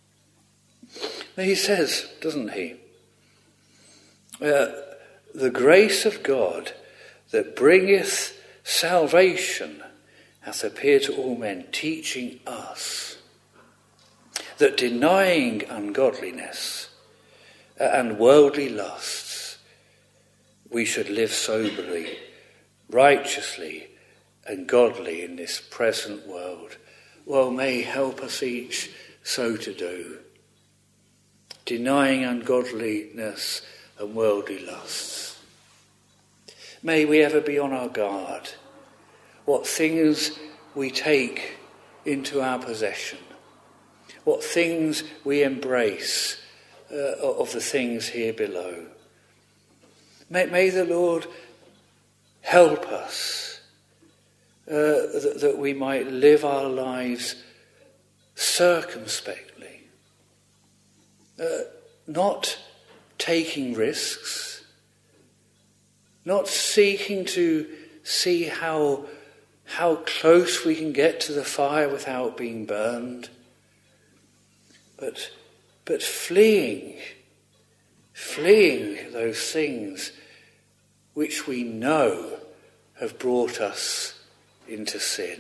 He says, doesn't he, uh, the grace of God that bringeth salvation hath appeared to all men, teaching us that denying ungodliness and worldly lusts, we should live soberly, righteously and godly in this present world. Well, may he help us each so to do. Denying ungodliness and worldly lusts. May we ever be on our guard what things we take into our possession, what things we embrace uh, of the things here below. May, may the Lord help us uh, that, that we might live our lives circumspectly, uh, not taking risks, not seeking to see how how close we can get to the fire without being burned, but but fleeing, fleeing those things which we know have brought us into sin.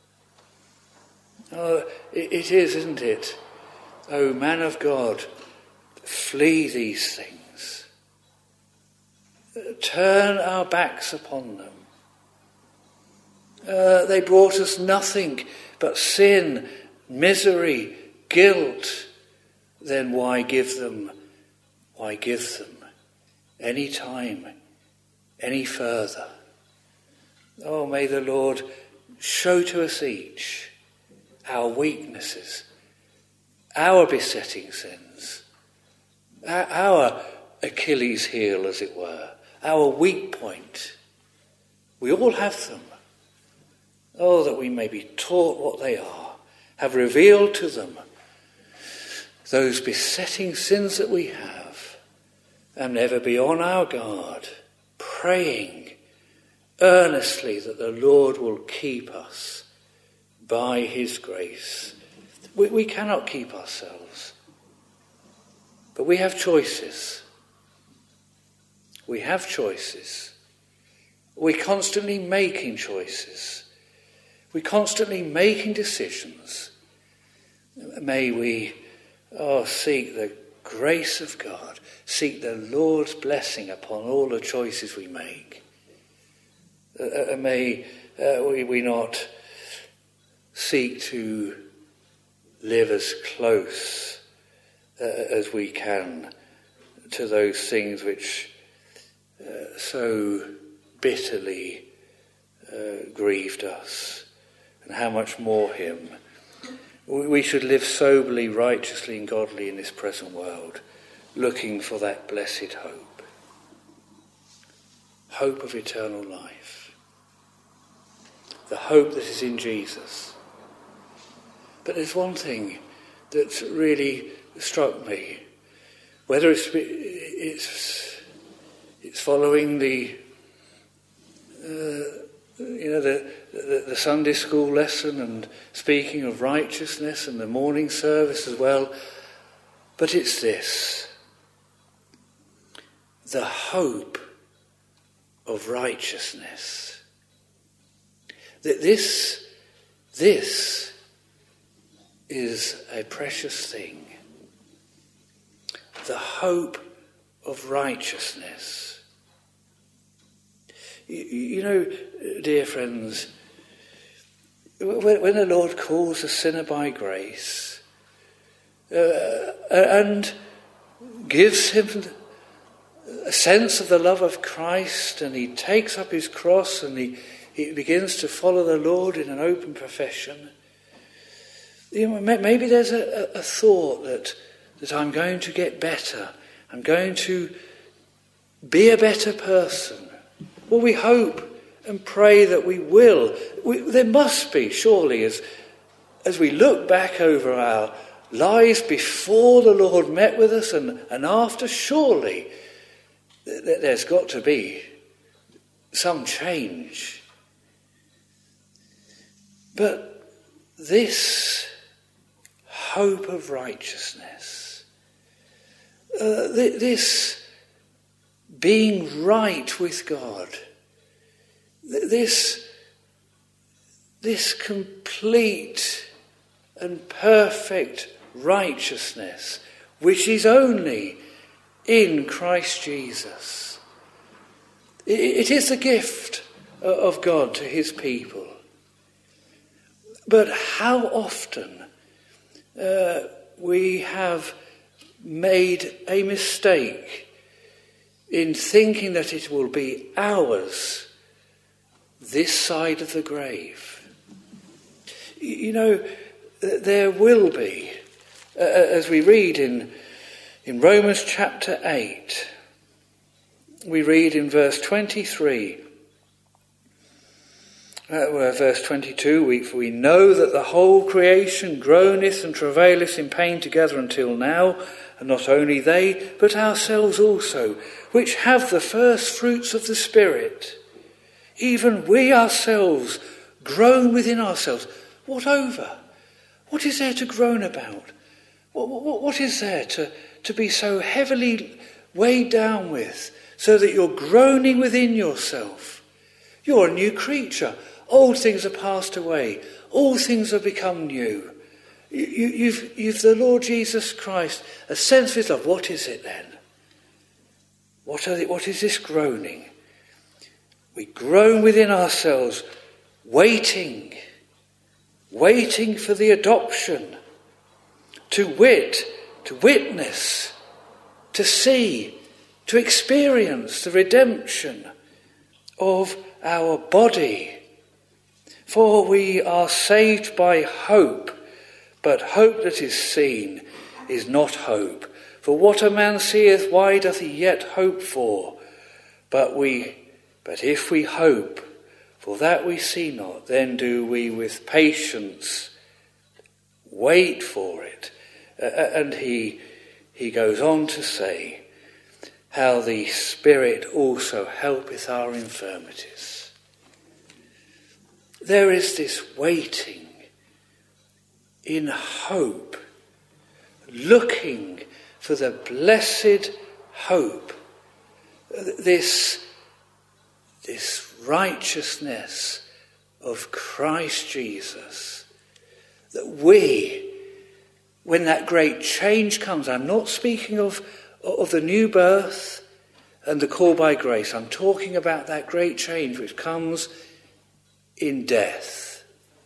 Oh, it, it is, isn't it? Oh, man of God, flee these things. Turn our backs upon them. Uh, they brought us nothing but sin, misery, guilt. Then why give them, why give them any time, any further? Oh, may the Lord show to us each our weaknesses, our besetting sins, our Achilles heel, as it were, our weak point. We all have them. Oh, that we may be taught what they are, have revealed to them those besetting sins that we have, and ever be on our guard, praying earnestly that the Lord will keep us by his grace. We, we cannot keep ourselves, but we have choices. We have choices. We're constantly making choices. We're constantly making decisions. May we oh, seek the grace of God, seek the Lord's blessing upon all the choices we make. Uh, may uh, we, we not seek to live as close uh, as we can to those things which uh, so bitterly uh, grieved us, and how much more him. We should live soberly, righteously and godly in this present world, looking for that blessed hope. hope of eternal life. The hope that is in Jesus. But there's one thing that's really struck me. Whether it's it's it's following the uh, you know the, the the Sunday school lesson and speaking of righteousness and the morning service as well, but it's this: the hope of righteousness. That this this is a precious thing. The hope of righteousness. You, you know, dear friends, when, when the Lord calls a sinner by grace uh, and gives him a sense of the love of Christ, and he takes up his cross and he, he begins to follow the Lord in an open profession, you know, maybe there's a, a thought that that I'm going to get better, I'm going to be a better person. Well, we hope and pray that we will. We, there must be, surely, as, as we look back over our lives before the Lord met with us and, and after, surely th- there's got to be some change. But this hope of righteousness, Uh, th- this being right with God, th- this, this complete and perfect righteousness, which is only in Christ Jesus. It, it is the gift of God to his people. But how often uh, we have made a mistake in thinking that it will be ours this side of the grave. You know, there will be, uh, as we read in, in Romans chapter eight, we read in verse twenty-three, uh, well, verse twenty-two, we, for we know that the whole creation groaneth and travaileth in pain together until now, and not only they, but ourselves also, which have the first fruits of the Spirit, even we ourselves groan within ourselves. What over? What is there to groan about? What, what, what is there to, to be so heavily weighed down with, so that you're groaning within yourself? You're a new creature. Old things are passed away. All things have become new. You, you, you've, you've the Lord Jesus Christ, a sense of his love. What is it then? What, are the, what is this groaning? We groan within ourselves, waiting, waiting for the adoption, to wit, to witness, to see, to experience the redemption of our body. For we are saved by hope, but hope that is seen is not hope. For what a man seeth, why doth he yet hope for? But we, but if we hope for that we see not, then do we with patience wait for it. Uh, and he he goes on to say, how the Spirit also helpeth our infirmities. There is this waiting in hope, looking for the blessed hope, this, this righteousness of Christ Jesus, that we, when that great change comes, I'm not speaking of, of the new birth and the call by grace, I'm talking about that great change which comes in death.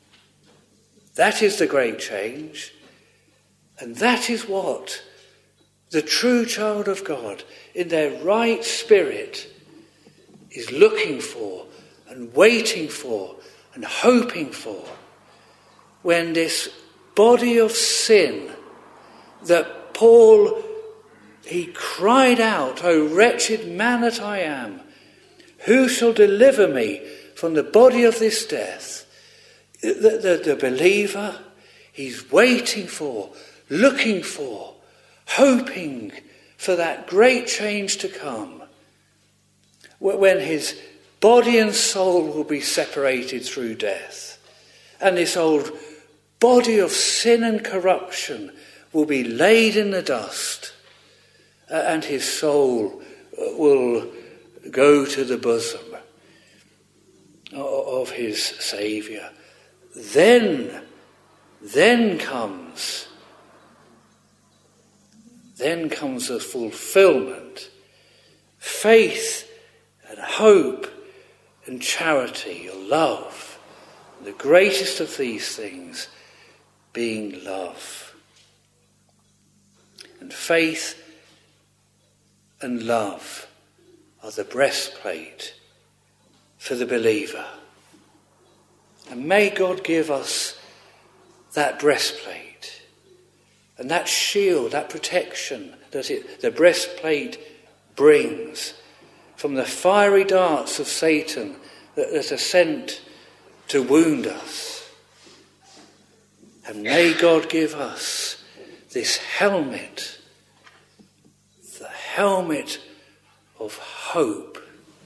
That is the great change, and that is what the true child of God in their right spirit is looking for and waiting for and hoping for, when this body of sin that Paul, he cried out, "O wretched man that I am, Who shall deliver me from the body of this death? The, the, the believer, he's waiting for, looking for, hoping for that great change to come, when his body and soul will be separated through death, and this old body of sin and corruption will be laid in the dust, and his soul will go to the bosom of his Saviour. Then, then comes, then comes the fulfilment, faith and hope and charity or love. The greatest of these things being love. And faith and love are the breastplate for the believer. And may God give us that breastplate and that shield, that protection that it, the breastplate brings from the fiery darts of Satan that, that are sent to wound us. And may God give us this helmet, the helmet of hope,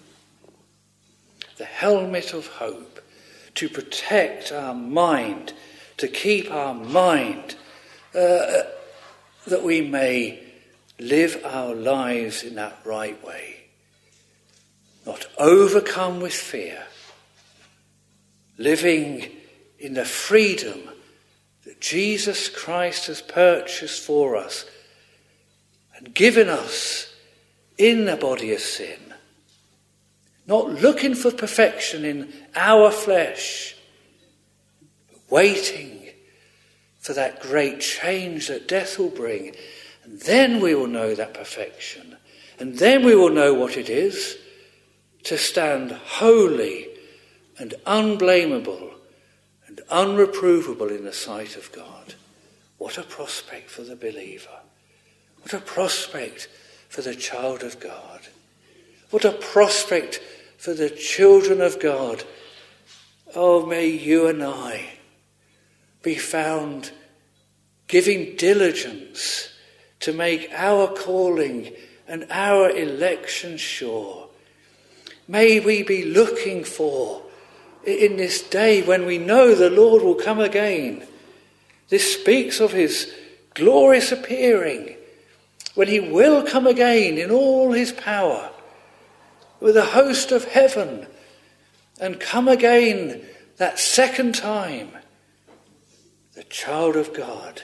the helmet of hope, to protect our mind, to keep our mind, uh, that we may live our lives in that right way, not overcome with fear, living in the freedom that Jesus Christ has purchased for us and given us in the body of sin. Not looking for perfection in our flesh, but waiting for that great change that death will bring. And then we will know that perfection. And then we will know what it is to stand holy and unblameable and unreprovable in the sight of God. What a prospect for the believer. What a prospect for the child of God. What a prospect for the children of God. Oh, may you and I be found giving diligence to make our calling and our election sure. May we be looking for, in this day when we know the Lord will come again. This speaks of his glorious appearing, when he will come again in all his power, with a host of heaven, and come again that second time. The child of God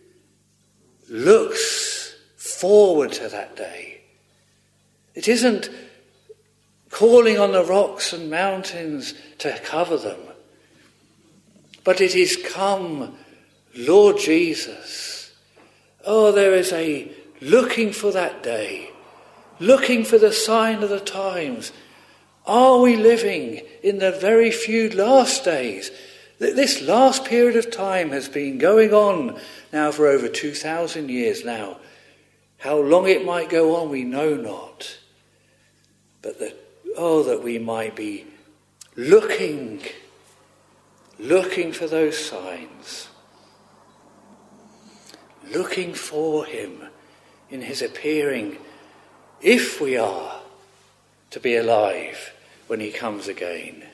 looks forward to that day. It isn't calling on the rocks and mountains to cover them, but it is, come, Lord Jesus. Oh, there is a looking for that day, looking for the sign of the times. Are we living in the very few last days? This last period of time has been going on now for over two thousand years now. How long it might go on, we know not. But that, oh, that we might be looking, looking for those signs, looking for him in his appearing, if we are to be alive when he comes again.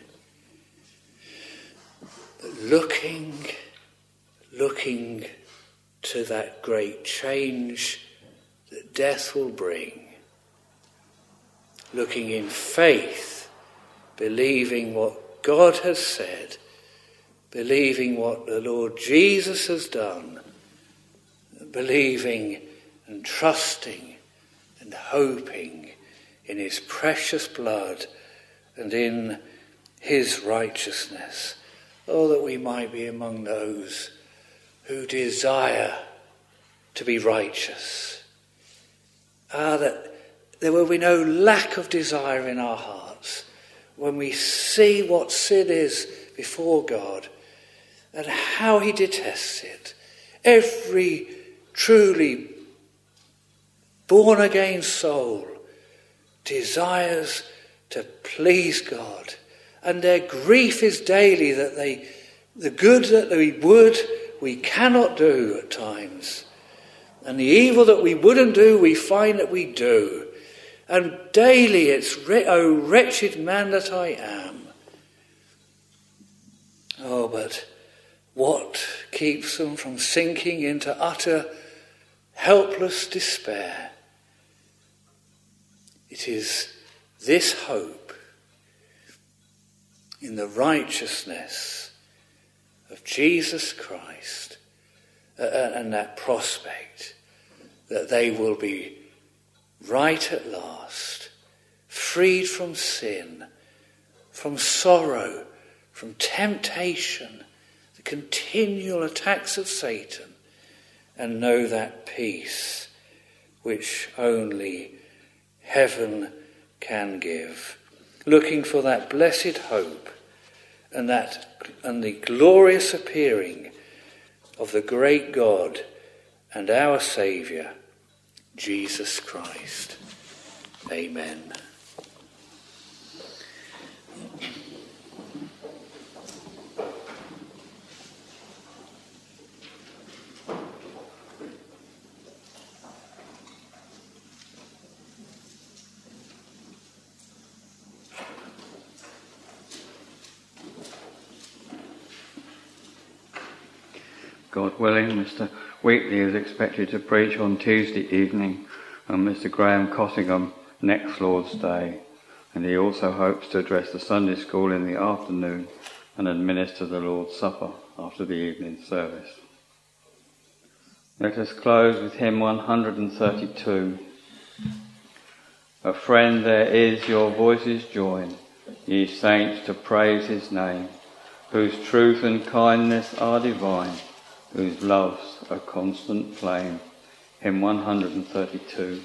But looking, looking to that great change that death will bring. Looking in faith, believing what God has said, believing what the Lord Jesus has done, believing and trusting and hoping in his precious blood and in his righteousness. Oh, that we might be among those who desire to be righteous. Ah, that there will be no lack of desire in our hearts when we see what sin is before God and how he detests it. Every truly born-again soul desires to please God. And their grief is daily that they, the good that we would, we cannot do at times. And the evil that we wouldn't do, we find that we do. And daily it's, oh, wretched man that I am. Oh, but what keeps them from sinking into utter, helpless despair? It is this hope in the righteousness of Jesus Christ uh, and that prospect that they will be right at last, freed from sin, from sorrow, from temptation, the continual attacks of Satan, and know that peace which only heaven can give. Looking for that blessed hope and that and the glorious appearing of the great God and our Saviour, Jesus Christ. Amen. God willing, Mister Wheatley is expected to preach on Tuesday evening and Mister Graham Cossingham next Lord's Day. And he also hopes to address the Sunday school in the afternoon and administer the Lord's Supper after the evening service. Let us close with hymn one hundred thirty-two. A friend there is, your voices join, ye saints, to praise his name, whose truth and kindness are divine, whose love's a constant flame. Hymn one hundred thirty-two.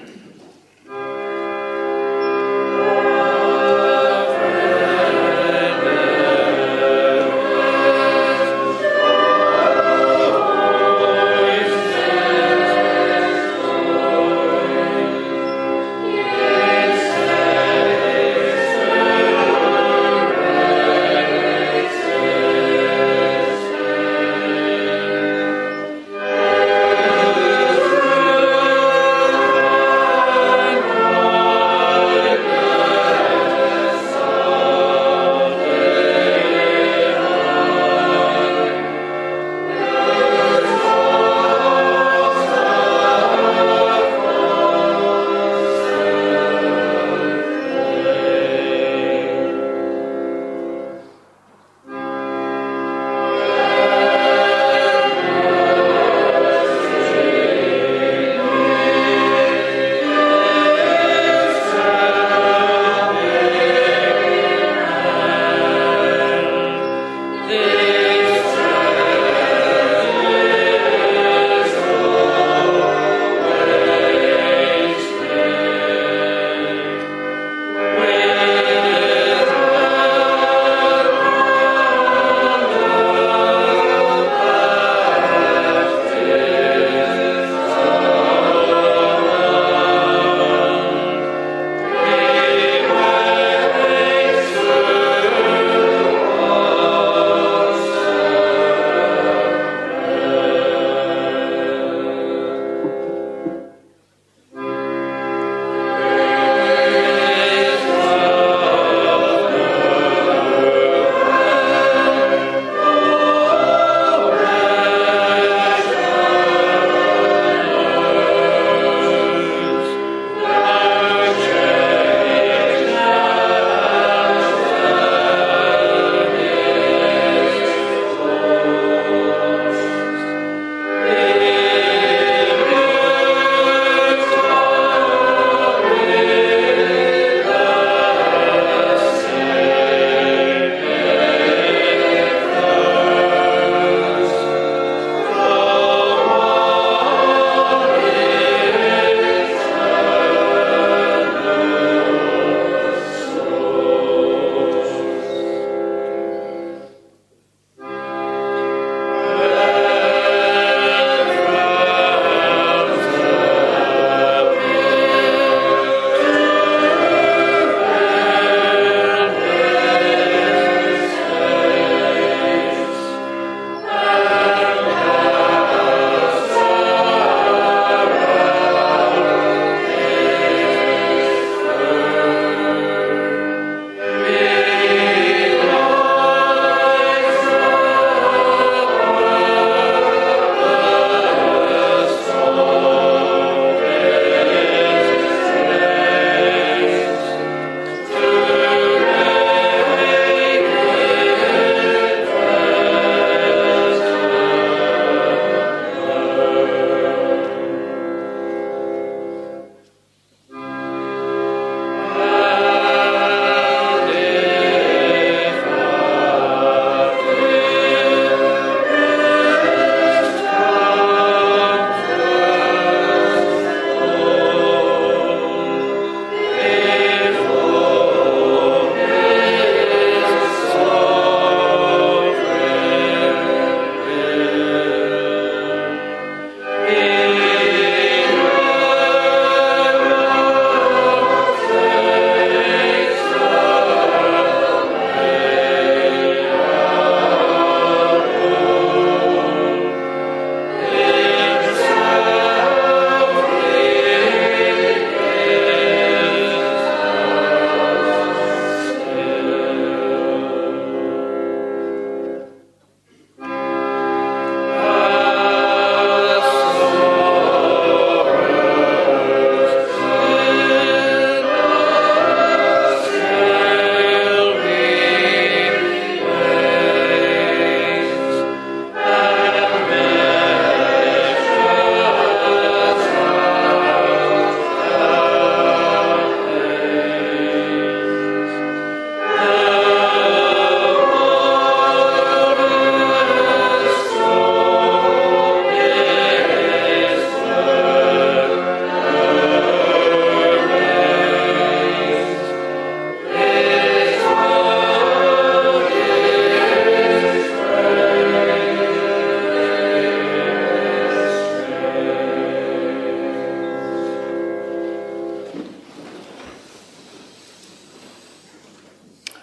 Friend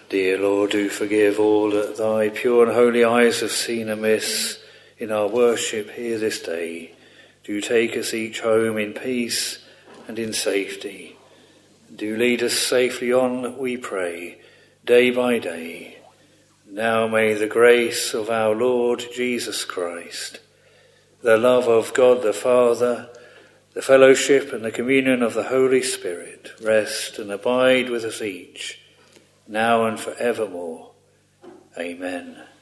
Dear Lord, do forgive all that thy pure and holy eyes have seen amiss in our worship here this day. Do take us each home in peace and in safety. Do lead us safely on, we pray, day by day. Now may the grace of our Lord Jesus Christ, the love of God the Father, the fellowship and the communion of the Holy Spirit rest and abide with us each, now and forevermore. Amen.